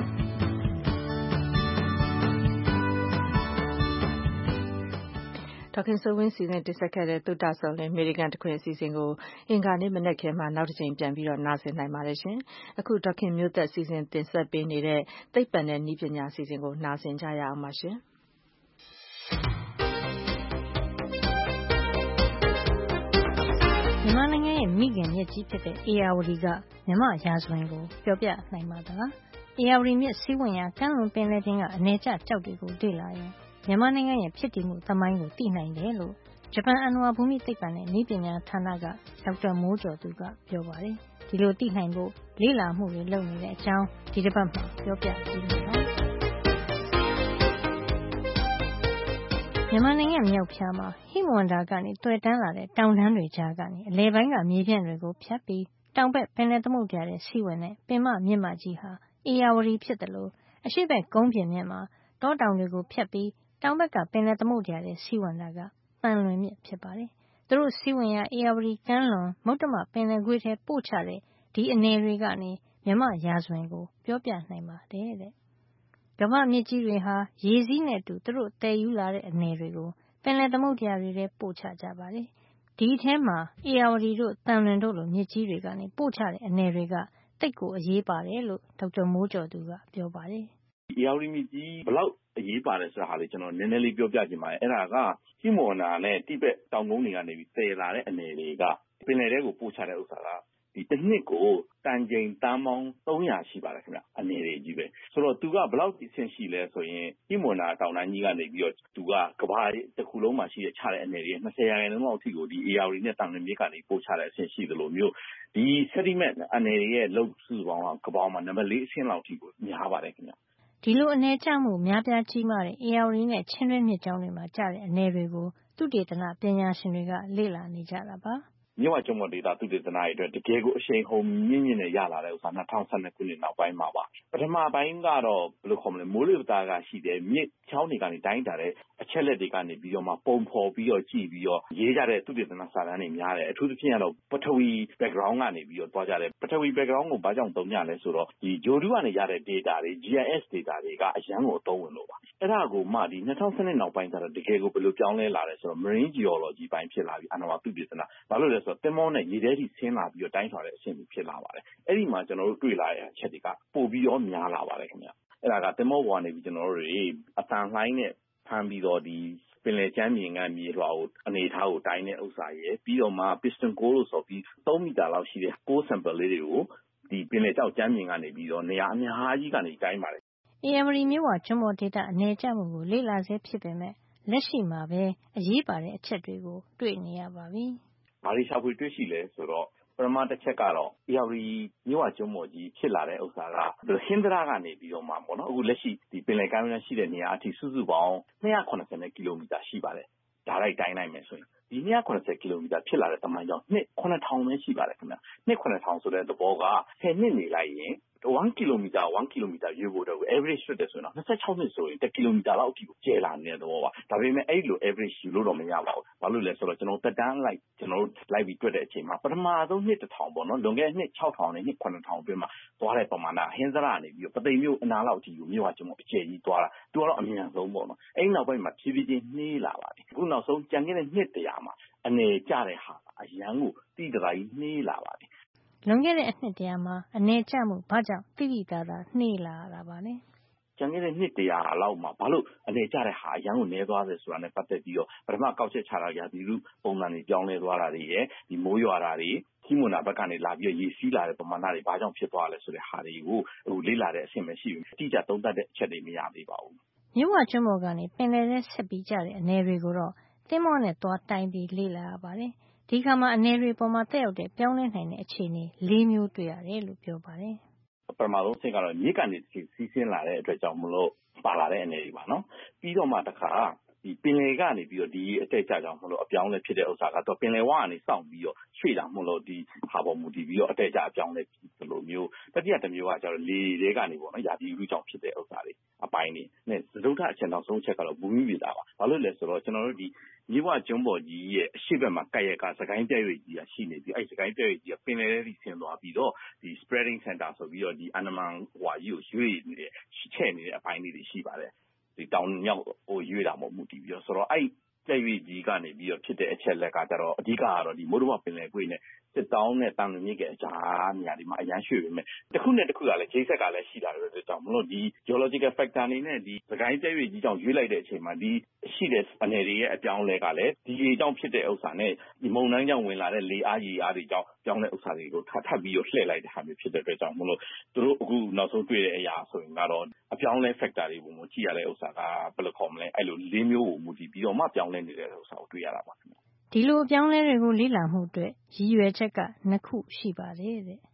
ဒေါခင်စိုးဝင်းစီစဉ်တင်ဆက်ခဲ့တဲ့သုတဆောင်လင်းအမေရိကန်တခွင်အစီအစဉ်ကိုအင်္ဂါနေ့မနက်ခင်းမှာနောက်တစ်ချိန်ပြန်ပြီးတော့နားဆင်နိုင်ပါတယ်ရှင်။အခုဒေါခင်မျိုးသက်စီစဉ်တင်ဆက်ပေးနေတဲ့သိပ္ပံနဲ့နည်းပညာအစီအစဉ်ကိုနားဆင်ကြရအောင်ပါရှင်။မြန်မာနိုင်ငံရဲ့မိခင်မြစ်ကြီးဖြစ်တဲ့ဧရာဝတီကမြန်မာရာဇဝင်ကိုပြောပြနိုင်ပါသလား။ဧရာဝတီမြစ်စီးဝင်ရာကမ်းလွန်ပင်လယ်ပြင်ကအနေကျကျောက်တွေကိုလေ့လာရင်မြန်မာနိုင်ငံရဲ့ဖြစ်တည်မှုသမိုင်းကိုသိနိုင်တယ်လို့ဂျပန်အဏ္ဏဝါဘူမိသိပ္ပံနဲ့နည်းပညာဌာနကဒေါက်တာမိုးကျော်သူကပြောပါတယ်။ဒီလိုသိနိုင်ဖို့လေ့လာမှုတွေလုပ်နေတဲ့အကြောင်းဒီတစ်ပတ်မှာပြောပြပေးမှာပါ။မြန်မာနိုင်ငံမြောက်ဖျားမှာဟိမဝန္တာကနေတွေ့တန်းလာတဲ့တောင်တန်းတွေကြားကနေအလဲပိုင်းကမြေပြန့်တွေကိုဖြတ်ပြီးတောင်ဘက်ပင်လယ်သမုဒ္ဒရာထဲစီးဝင်တဲ့ပင်မမြစ်မကြီးဟာဧရာဝတီဖြစ်တယ်လို့အရှေ့ဘက်ကုန်းပြင်မြစ်မှာတောတောင်တွေကိုဖြတ်ပြီးတောင်ဘက်ကပင်လယ်သမုဒ္ဒရာထဲစီးဝင်တာကပန်လွင်မြစ်ဖြစ်ပါတယ်။သူတို့စီးဝင်ရာဧရာဝတီကမ်းလွန်မုတ္တမပင်လယ်ကွေ့ထဲပို့ချတဲ့ဒီအနယ်တွေကနေမြမရာဇဝင်ကိုပြောပြနိုင်ပါတယ်တဲ့။ကမ္ဘာမြစ်ကြီးတွေဟာရေစီးနဲ့တူသူတို့တည်ယူလာတဲ့အနယ်တွေကိုပင်လယ်သမုဒ္ဒရာတွေထဲပို့ချကြပါတယ်။ဒီထဲမှာဧရာဝတီတို့သံလွင်တို့လိုမြစ်ကြီးတွေကနေပို့ချတဲ့အနယ်တွေကတိတ်ကိုအရေးပါတယ်လို့ဒေါက်တာမိုးကျော်သူကပြောပါတယ်။ဧရာဝတီမြစ်ကြီးဘလောက်အရေးပါတယ်ဆိုတာဟာလေကျွန်တော်နည်းနည်းလေးပြောပြချင်ပါတယ်။အဲ့ဒါကဟိမဝန္တာနဲ့တိဘက်တောင်ကုန်းတွေကနေပြီးတည်လာတဲ့အနေတွေကပင်လယ်ထဲကိုပို့ချတဲ့ဥစ္စာကဒီတစ်နှစ်ကိုတန်ချိန်တန်းပေါင်း300ရှိပါတယ်ခင်ဗျအနေတွေကြီးပဲဆိုတော့သူကဘလောက်အဆင့်ရှိလဲဆိုရင်ဟိမဝန္တာတောင်တန်းကြီးကနေပြီးတော့သူကကဘာတစ်ခုလုံးမှာရှိတဲ့ခြားတဲ့အနေတွေ20%လောက်အထိကိုဒီဧရာဝတီနဲ့တန်လွင်မြစ်ကနေပို့ချတဲ့အဆင့်ရှိသလိုမျိုးဒီ sediment အနေတွေရဲ့လုံစုပေါင်းကကဘာမှာနံပါတ်4အဆင့်လောက်အထိကိုများပါတယ်ခင်ဗျဒီလိုအနေကျမှုများပြားကြီးမားတဲ့ဧရာဝတီနဲ့ချင်းတွင်းမြစ်ကြောင်းတွေမှာကျတဲ့အနေတွေကိုသုတေသနပညာရှင်တွေကလေ့လာနေကြတာပါမြစ်ဝကျွန်းပေါ်ဒေသသုတေသနရဲ့အတွက်တကယ်ကိုအရှိန်ဟုန်မြင့်မြင့်နဲ့ရလာတဲ့ဥစ္စာ2012ခုနှစ်နောက်ပိုင်းမှာပါပထမပိုင်းကတော့ဘယ်လိုခေါ်မလဲမိုးလေဝသကရှိတဲ့မြစ်ချောင်းတွေကနေတိုင်းတာတဲ့အချက်လက်တွေကနေပြီးတော့မှပုံဖော်ပြီးတော့ကြည့်ပြီးတော့ရေးကြတဲ့သုတေသနစာတမ်းတွေများတယ်အထူးသဖြင့်ကတော့ပထဝီ background ကနေပြီးတော့တွားကြတယ်ပထဝီ background ကိုဘာကြောင့်သုံးကြလဲဆိုတော့ဒီဂျိုဒူကနေရတဲ့ data တွေ GIS data တွေကအရန်ကိုအသုံးဝင်လို့ပါအဲ့ဒါကိုမှဒီ2012နောက်ပိုင်းကျတော့တကယ်ကိုဘယ်လိုပြောင်းလဲလာလဲဆိုတော့ marine geology ပိုင်းဖြစ်လာပြီအဏ္ဏဝါသုတေသနဘာလို့လဲဆိုတော့သင်္ဘောနဲ့ရေထဲထိဆင်းလာပြီးတော့တိုင်းထွာတဲ့အဆင့်ကြီးဖြစ်လာပါတယ်အဲ့ဒီမှာကျွန်တော်တို့တွေ့လာတဲ့အချက်တွေကပို့ပြီးတော့များလာပါတယ်ခင်ဗျအဲ့ဒါကသင်္ဘောပေါ်ကနေပြီးကျွန်တော်တို့တွေအတန်လှိုင်းနဲ့ဖမ်းပြီးတော့ဒီပင်လယ်ကျမ်းမြေကမြေလွှာကိုအနေထားကိုတိုင်းတဲ့ဥစ္စာရယ်ပြီးတော့မှ piston core လို့ဆိုပြီး3မီတာလောက်ရှိတဲ့ core sample လေးတွေကိုဒီပင်လယ်ကျောက်ကျမ်းမြေကနေပြီးတော့နေရာအများကြီးကနေတိုင်းပါတယ်ဧရာဝတီမြစ်ဝကျွန်းပေါ်ဒေသအနေကျမှုကိုလေ့လာဆဲဖြစ်ပေမဲ့လက်ရှိမှာပဲအရေးပါတဲ့အချက်တွေကိုတွေ့နေရပါပြီ။ဘာတွေရှာဖွေတွေ့ရှိလဲဆိုတော့ပထမတစ်ချက်ကတော့ဧရာဝတီမြစ်ဝကျွန်းပေါ်ကြီးဖြစ်လာတဲ့ဥစ္စာကဟင်္ဒရာကနေပြီးတော့မှပေါ့နော်အခုလက်ရှိဒီပင်လယ်ကမ်းရိုးတန်းရှိတဲ့နေရာအထိစုစုပေါင်း280ကီလိုမီတာရှိပါတယ်။ဒါလိုက်တိုင်းနိုင်မယ်ဆိုရင်ဒီ280ကီလိုမီတာဖြစ်လာတဲ့တမိုင်ကြောင့်နှစ်9000ပဲရှိပါတယ်ခင်ဗျ။နှစ်9000ဆိုတဲ့သဘောက10နှစ်နေလိုက်ရင်1 kilometer ရွေးဖို့တော့ average ဖြစ်တယ်ဆိုရင်26နှစ်ဆိုရင်1 kilometer လောက်အထိကိုကျဲလာနေတဲ့သဘောပါဒါပေမဲ့အဲ့လို average ယူလို့တော့မရပါဘူးဘာလို့လဲဆိုတော့ကျွန်တော်တက်တန်းလိုက်ကျွန်တော်လိုက်ပြီးတွက်တဲ့အချိန်မှာပထမဆုံးနှစ်1000ပေါ့နော်လွန်ခဲ့တဲ့နှစ်6000နဲ့နှစ်9000အတွင်းမှာသွားတဲ့ပမာဏဟင်းစရကနေပြီးပသိမ်မြို့အနာလောက်အထိကိုမြို့ဟာကျွန်တော်အကျယ်ကြီးသွားတာသူကတော့အမြန်ဆုံးပေါ့နော်အဲ့နောက်ပိုင်းမှာဖြည်းဖြည်းချင်းနှေးလာပါတယ်အခုနောက်ဆုံးကြံခဲ့တဲ့နှစ်100မှာအနေကျတဲ့ဟာအရန်ကိုတိတရာကြီးနှေးလာပါတယ်လွန်ခဲ့တဲ့အနှစ်တရာမှာအနေကျမှုဘာကြောင့်တိတိသားသားနှေးလာတာပါလဲကျန်ခဲ့တဲ့နှစ်100လောက်မှာဘာလို့အနေကျတဲ့ဟာအရန်ကိုနည်းသွားတယ်ဆိုတာနဲ့ပတ်သက်ပြီးတော့ပထမကောက်ချက်ချတာရာသီဥတုပုံစံတွေပြောင်းလဲသွားတာတွေရဲ့ဒီမိုးရွာတာတွေဟိမဝန္တာဘက်ကနေလာပြီးရေစီးလာတဲ့ပမာဏတွေဘာကြောင့်ဖြစ်သွားလဲဆိုတဲ့ဟာတွေကိုလေ့လာတဲ့အဆင့်မရှိဘူးအတိအကျသုံးသပ်တဲ့အချက်တွေမရသေးပါဘူးမြစ်ဝကျွန်းပေါ်ကနေပင်လယ်ထဲဆက်ပြီးကျတဲ့အနေတွေကိုတော့သင်္ဘောနဲ့သွားတိုင်းပြီးလေ့လာရပါတယ်ဒီခါမှာအနေတွေပေါ်မှာတက်ရောက်တဲ့ပြောင်းလဲနိုင်တဲ့အခြေအနေ၄မျိုးတွေ့ရတယ်လို့ပြောပါတယ်ပထမဆုံးအဆင့်ကတော့မြစ်ကနေစီးဆင်းလာတဲ့အတွက်ကြောင့်မလို့ပါလာတဲ့အနေတွေပါနော်ပြီးတော့မှတခါဒီပင်လယ်ကနေပြီးတော့ဒီအတက်ကြကြောင်မလို့အပြောင်းလဲဖြစ်တဲ့ဥစ္စာကတော့ပင်လယ်ဝကနေစောင့်ပြီးတော့ရွှေ့တာမလို့ဒီဟာပေါ်မူတည်ပြီးတော့အတက်ကြအပြောင်းလဲဒီလိုမျိုးတတိယတစ်မျိုးကကျတော့လေတွေကနေပေါ့နော်ရာသီဥတုကြောင့်ဖြစ်တဲ့ဥစ္စာတွေအပိုင်းတွေနဲ့သဒုဋ္ဌအချက်နောက်ဆုံးအချက်ကတော့ဘူမိဗေဒပါဘာလို့လဲဆိုတော့ကျွန်တော်တို့ဒီမြစ်ဝကျွန်းပေါ်ကြီးရဲ့အရှိတ်ဘက်မှာကပ်ရက်ကစကိုင်းပြည့်ရွေ့ကြီးကရှိနေပြီးအဲ့စကိုင်းပြည့်ရွေ့ကြီးကပင်လယ်ထဲထိဆင်းသွားပြီးတော့ဒီ spreading center ဆိုပြီးတော့ဒီအန္တမန်ဟွာကြီးကိုရွေ့နေတဲ့ချဲ့နေတဲ့အပိုင်းတွေရှိပါတယ်ဒီတောင်မြောက်ဟိုရွေ့တာမဟုတ်ဘူးတည်ပြီးတော့ဆိုတော့အဲ့ပြည့်ရွေ့ကြီးကနေပြီးတော့ဖြစ်တဲ့အချက်လက်ကကြတော့အဓိကကတော့ဒီမိုးတော်ပင်လယ်ကွေ့နဲ့စစ်တောင်းနဲ့တန်လွင်မြစ်ကအကြားနေရာဒီမှာအရန်ရွှေ့ပေမဲ့တစ်ခုနဲ့တစ်ခုကလည်းဂျိတ်ဆက်ကလည်းရှိတာတွေကြောင့်မလို့ဒီ geological factor နေနဲ့ဒီစကိုင်းပြည့်ရွေ့ကြီးကြောင့်ရွေ့လိုက်တဲ့အချိန်မှာဒီရှိတဲ့အနေတွေရဲ့အပြောင်းလဲကလည်းဒီရေကြောင့်ဖြစ်တဲ့ဥစ္စာနဲ့ဒီမုန်တိုင်းကြောင့်ဝင်လာတဲ့လေအားရေအားတွေကြောင့်ပြောင်းတဲ့ဥစ္စာတွေကိုထပ်ပြီးတော့လှည့်လိုက်တဲ့ဟာမျိုးဖြစ်တဲ့အတွက်ကြောင့်မလို့သူတို့အခုနောက်ဆုံးတွေ့တဲ့အရာဆိုရင်ကတော့အပြောင်းလဲ factor တွေပုံမကြည့်ရတဲ့ဥစ္စာကဘယ်လိုခေါ်မလဲအဲ့လို၄မျိုးကိုမူတည်ပြီးတော့မှပြောင်းလဲနေတဲ့ဥစ္စာကိုတွေ့ရတာပါဒီလိုအပြောင်းလဲတွေကိုလေ့လာမှုအတွက်ရည်ရွယ်ချက်က2ခုရှိပါတယ်တဲ့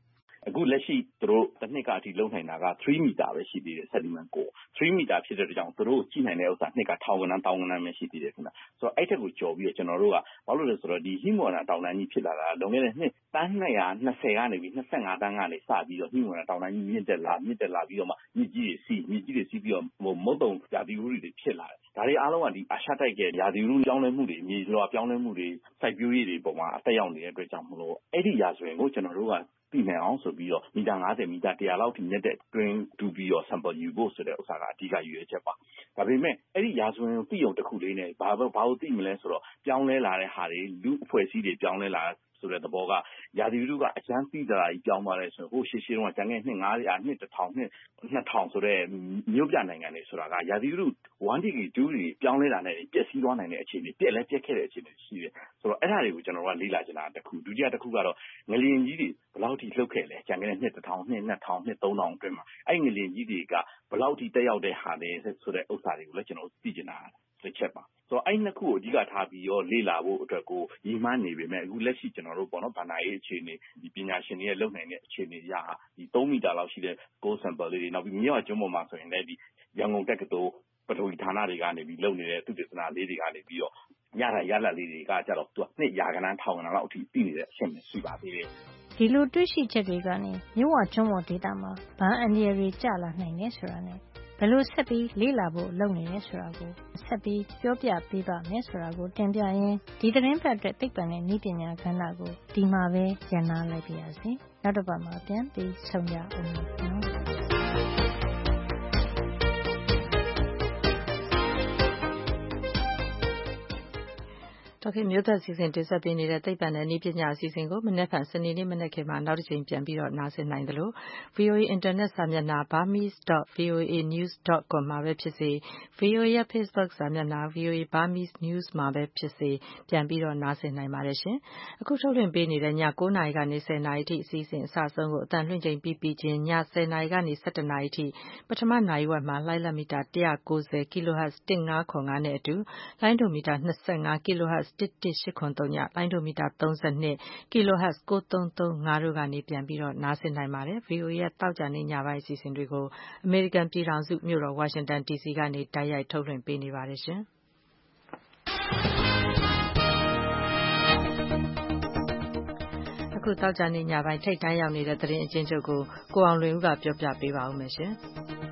အခုလက်ရှိသူတို့တစ်နှစ်ကအထိလုံနိုင်တာက3 မီတာပဲရှိသေးတယ် sediment core 3 မီတာဖြစ်တဲ့ကြောင့်သူတို့ကြည့်နိုင်တဲ့ဥစ္စာနှစ်ကထောင်ကနန်းတောင်ကနန်းပဲရှိသေးတယ်ခင်ဗျဆိုတော့အဲ့ထက်ကိုကျော်ပြီးတော့ကျွန်တော်တို့ကဘာလို့လဲဆိုတော့ဒီဟိမဝန္တာတောင်တန်းကြီးဖြစ်လာတာလွန်ခဲ့တဲ့နှစ်တန်း220ကနေပြီး25တန်းကနေစပြီးတော့ဟိမဝန္တာတောင်တန်းကြီးမြင့်တက်လာပြီးတော့မှမြစ်ကြီးတွေစီးပြီးတော့မုတ်တုံရာသီဥတုတွေဖြစ်လာတယ်ဒါတွေအားလုံးကဒီအာရှတိုက်ရဲ့ရာသီဥတုပြောင်းလဲမှုတွေမြေလွှာပြောင်းလဲမှုတွေစိုက်ပျိုးရေးတွေပေါ်မှာအသက်ရောက်နေတဲ့အတွက်ကြောင့်မလို့အဲ့ဒီရာဇဝင်ကိုကျွန်တော်တို့ကပြီးနိုင်အောင်ဆိုပြီးတော့မီတာ50မီတာ100လောက်ထိမြင့်တဲ့ တွင်းတူပြီးတော့ sample ယူဖို့ဆိုတဲ့ဥစ္စာကအဓိကရည်ရွယ်ချက်ပါဒါပေမဲ့အဲ့ဒီရာဇဝင်ကိုသိအောင်တစ်ခုလေးနဲ့ဘာလို့သိမလဲဆိုတော့ပြောင်းလဲလာတဲ့ဟာတွေလူအဖွဲ့အစည်းတွေပြောင်းလဲလာဆိုတဲ့သဘောကရာသီဥတုကအကျန်းသိတာကြီးပြောင်းသွားတယ်ဆိုတော့ဟိုရှေ့တော့ကျန်ခဲ့နှစ်900နှစ်1000နှစ်2000ဆိုတဲ့မြို့ပြနိုင်ငံတွေဆိုတာကရာသီဥတု1 degree 2 degree ပြောင်းလဲတာနဲ့ပျက်စီးသွားနိုင်တဲ့အခြေအနေပြက်ခဲ့တဲ့အခြေအနေရှိတယ်ဆိုတော့အဲ့ဒါတွေကိုကျွန်တော်တို့ကလေ့လာချင်တာတစ်ခုဒုတိယတစ်ခုကတော့ငလျင်ကြီးတွေဘယ်လောက်ထိလှုပ်ခဲ့လဲကျန်ခဲ့တဲ့နှစ်1000နှစ်2000နှစ်3000အတွင်းမှာအဲ့ငလျင်ကြီးတွေကဘယ်လောက်ထိတက်ရောက်တဲ့ဟာလဲဆိုတဲ့ဥစ္စာတွေကိုလည်းကျွန်တော်သိချင်တာတစ်ချက်ပါဆိုတော့အဲ့နှစ်ခုကိုအဓိကထားပြီးတော့လေ့လာဖို့အတွက်ကိုရည်မှန်းနေပေမဲ့အခုလက်ရှိကျွန်တော်တို့ပေါ့နော်ဗန္ဒာရေးအခြေအနေဒီပညာရှင်တွေရဲ့လုပ်နိုင်တဲ့အခြေအနေအရဒီ3 မီတာလောက်ရှိတဲ့ gold sample လေးတွေနောက်ပြီးမြေဝကျွန်းပေါ်မှာဆိုရင်လည်းဒီရန်ကုန်တက္ကသိုလ်ပထဝီဌာနတွေကနေပြီးလုပ်နေတဲ့သုတေသနလေးတွေကနေပြီးတော့ရလဒ်လေးတွေကကြတော့သူကနှစ်ရာကဏ္ဍထောင်ကဏ္ဍလောက်အထိပြီးနေတဲ့အဆင့်ပဲရှိပါသေးတယ်ဒီလိုတွေ့ရှိချက်တွေကနေမြို့ဝကျွန်းပေါ်ဒေသမှာဗန်းအန္တရာယ်တွေကျလာနိုင်တယ်ဆိုတာနဲ့ဘယ်လိုဆက်ပြီးလေ့လာဖို့လုပ်နေလဲဆိုတာကိုဆက်ပြီးပြောပြပေးပါမယ်ဆိုတာကိုတင်ပြရင်းဒီသတင်းပတ်အတွက်သိပ္ပံနဲ့နည်းပညာကဏ္ဍကိုဒီမှာပဲရန်နာလိုက်ပါရစေ။နောက်တစ်ပတ်မှာပြန်ပြီးဆုံကြအောင်နော်။ဒေါက်တာမျိုးသက်စီစဉ်တင်ဆက်ပေးနေတဲ့သိပ္ပံနဲ့နည်းပညာအစီအစဉ်ကိုမနက်ဖြန်စနေနေ့မနက်ခင်းမှာနောက်တစ်ချိန်ပြန်ပြီးတော့နားဆင်နိုင်သလို VOA Internet စာမျက်နှာ burmese.voanews.com မှာပဲဖြစ်စေ VOA ရဲ့ Facebook စာမျက်နှာ VOA Burmese News မှာပဲဖြစ်စေပြန်ပြီးတော့နားဆင်နိုင်ပါတယ်ရှင်။အခုထုတ်လွှင့်ပေးနေတဲ့ည9:00 နာရီကနေ10:00 နာရီထိအစီအစဉ်အစဆုံးကိုအတန်လွှင့်ချိန်ပြီးချင်းည10:00 နာရီကနေ17:00 နာရီထိပထမနာရီဝက်မှာလိုင်းလက်မီတာ190 kHz 1505နဲ့အတူလိုင်းဒိုမီတာ25 kHz 1183ညလိုင်းဒိုမီတာ32 kHz 9335တို့ကနေပြန်ပြီးတော့နားဆင်နိုင်ပါတယ်။ VOA ရဲ့တောက်ကြနေညပိုင်းအစီအစဉ်တွေကိုအမေရိကန်ပြည်ထောင်စုမြို့တော်ဝါရှင်တန် DC ကနေတိုက်ရိုက်ထုတ်လွှင့်ပေးနေပါတယ်ရှင်။အခုတောက်ကြနေညပိုင်းထိတ်တန်းရောက်နေတဲ့သတင်းအကျဉ်းချုပ်ကိုကိုအောင်လွင်ဦးကပြောပြပေးပါဦးမယ်ရှင်။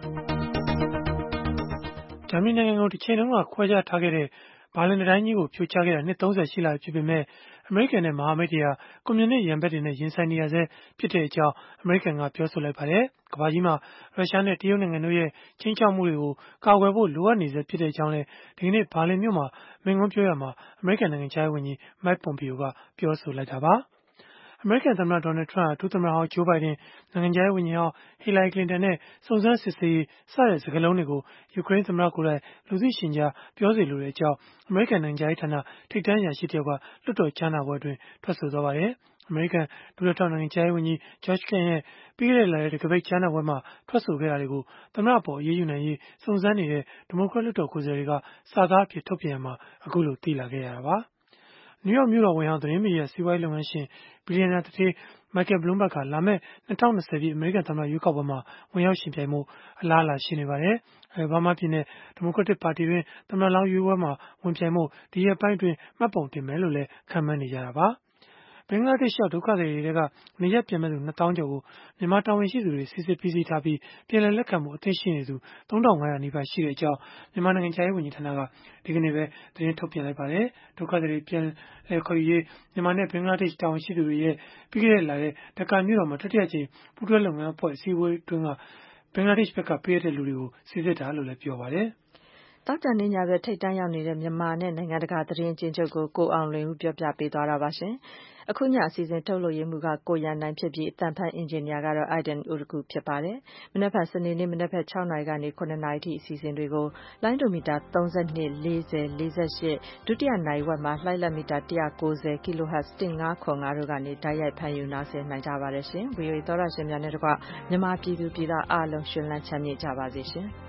ဂျာမနီနိုင်ငံကိုတစ်ချိန်လုံးကခွဲခြားထားခဲ့တဲ့ဘာလင်တိုင်းကြီးကိုဖြိုချခဲ့တာနှစ်30ရှိလာပြီဖြစ်ပေမဲ့အမေရိကန်နဲ့မဟာမိတ်တွေဟာကွန်မြူနစ်ရန်ဘက်တွေနဲ့ရင်ဆိုင်နေရဆဲဖြစ်တဲ့အကြောင်းအမေရိကန်ကပြောဆိုလိုက်ပါတယ်။ကမ္ဘာကြီးမှာရုရှားနဲ့တရုတ်နိုင်ငံတို့ရဲ့ချင်းချောက်မှုတွေကိုကာကွယ်ဖို့လိုအပ်နေဆဲဖြစ်တဲ့အကြောင်းလည်းဒီကနေ့ဘာလင်မြို့မှာမိန့်ခွန်းပြောရမှာအမေရိကန်နိုင်ငံခြားရေးဝန်ကြီး Mike Pompeo ကပြောဆိုလိုက်တာပါ။အမေရိကန်သမ္မတ Donald Trump ဒုသမ္မတဟောင်း Joe Biden နိုင်ငံခြားရေးဝန်ကြီးဟောင်း Hillary Clinton နဲ့စုံစမ်းစစ်ဆေးရေးစတဲ့စကားလုံးတွေကိုယူကရိန်းသမ္မတကိုယ်တိုင်လူသိရှင်ကြားပြောစေလိုတဲ့အကြောင်းအမေရိကန်နိုင်ငံခြားရေးဌာနထိပ်တန်းအရာရှိတယောက်ကလွှတ်တော်ကြားနာပွဲအတွင်းထွက်ဆိုသွားပါတယ်။အမေရိကန်ဒုလက်ထောက်နိုင်ငံခြားရေးဝန်ကြီး George Kenn ရဲ့ပြီးခဲ့တဲ့လတကပိတ်ကြားနာပွဲမှာထွက်ဆိုခဲ့တာတွေကိုသမ္မတအပေါ်အရေးယူနိုင်ရေးစုံစမ်းနေတဲ့ဒီမိုကရက်လွှတ်တော်ကိုယ်စားလှယ်တွေကစာသားအဖြစ်ထုတ်ပြန်ရမှာအခုလိုသိလာခဲ့ရတာပါ။နယူးယောက်မြို့တော်ဝန်ဟောင်းသတင်းမီဒီယာစီးပွားရေးလုပ်ငန်းရှင်ဘီလီယံနာသူဌေး Michael Bloomberg ကလာမယ့်2020ပြည့်အမေရိကန်သမ္မတရွေးကောက်ပွဲမှာဝင်ရောက်ယှဉ်ပြိုင်မှုအလားအလာရှိနေပါတယ်။ဘားမားပြည်နယ်ဒီမိုကရက်တစ်ပါတီတွင်သမ္မတလောင်းရွေးပွဲမှာဝင်ပြိုင်မှုဒီရက်ပိုင်းတွင်မှတ်ပုံတင်မယ်လို့လည်းခန့်မှန်းနေကြတာပါ။ဘင်္ဂလားဒေ့ရှ်ရောက်ဒုက္ခသည်တွေကနေရပ်ပြန်မဲ့သူ2000ကျော်ကိုမြန်မာတာဝန်ရှိသူတွေစစ်ဆေးပြီးစီးထားပြီးပြည်လည်လက်ခံမှုအသင့်ရှိနေသူ3500နီးပါးရှိတဲ့အကြောင်းမြန်မာနိုင်ငံခြားရေးဝန်ကြီးဌာနကဒီကနေ့ပဲသတင်းထုတ်ပြန်လိုက်ပါတယ်။ဒုက္ခသည်တွေပြန်လည်ခေါ်ယူရေးမြန်မာနဲ့ဘင်္ဂလားဒေ့ရှ်တာဝန်ရှိသူတွေရဲ့ပြီးခဲ့တဲ့လထဲဒက္ကာမြို့တော်မှာတတိယကြိမ်ပူးတွဲလုပ်ငန်းအဖွဲ့အစည်းအဝေးတွင်ကဘင်္ဂလားဒေ့ရှ်ဘက်ကပေးရတဲ့လူတွေကိုစစ်ဆေးတာလို့လည်းပြောပါတယ်။တောက်တန်နေညပဲထိတ်တန်းရောက်နေတဲ့မြန်မာနဲ့နိုင်ငံတကာသတင်းအကျဉ်းချုပ်ကိုကိုအောင်လွင်ဦးပြောပြပေးသွားတာပါရှင်။အခုညအစီအစဉ်ထုတ်လို့ရမှုကကိုရန်နိုင်ဖြစ်ပြီးအတန်ဖန်အင်ဂျင်နီယာကတော့ Aiden Urugu ဖြစ်ပါတယ်။မနက်ဖြန်စနေနေ့မနက်ဖြန်6နာရီကနေ9နာရီထိအစီအစဉ်တွေကိုလိုင်းဒိုမီတာ32 40 48ဒုတိယနိုင်ဝက်မှာလှိုင်းလက်မီတာ190 kHz 1505တို့ကနေတိုက်ရိုက်ဖန်ယူနားဆင်နိုင်ကြပါတယ်ရှင်။ VOA သောရရှင်များနဲ့တကွမြန်မာပြည်သူပြည်သားအားလုံးရှင်လန်းချမ်းမြေ့ကြပါစေရှင်။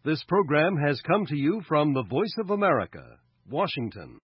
This program has come to you from the Voice of America, Washington.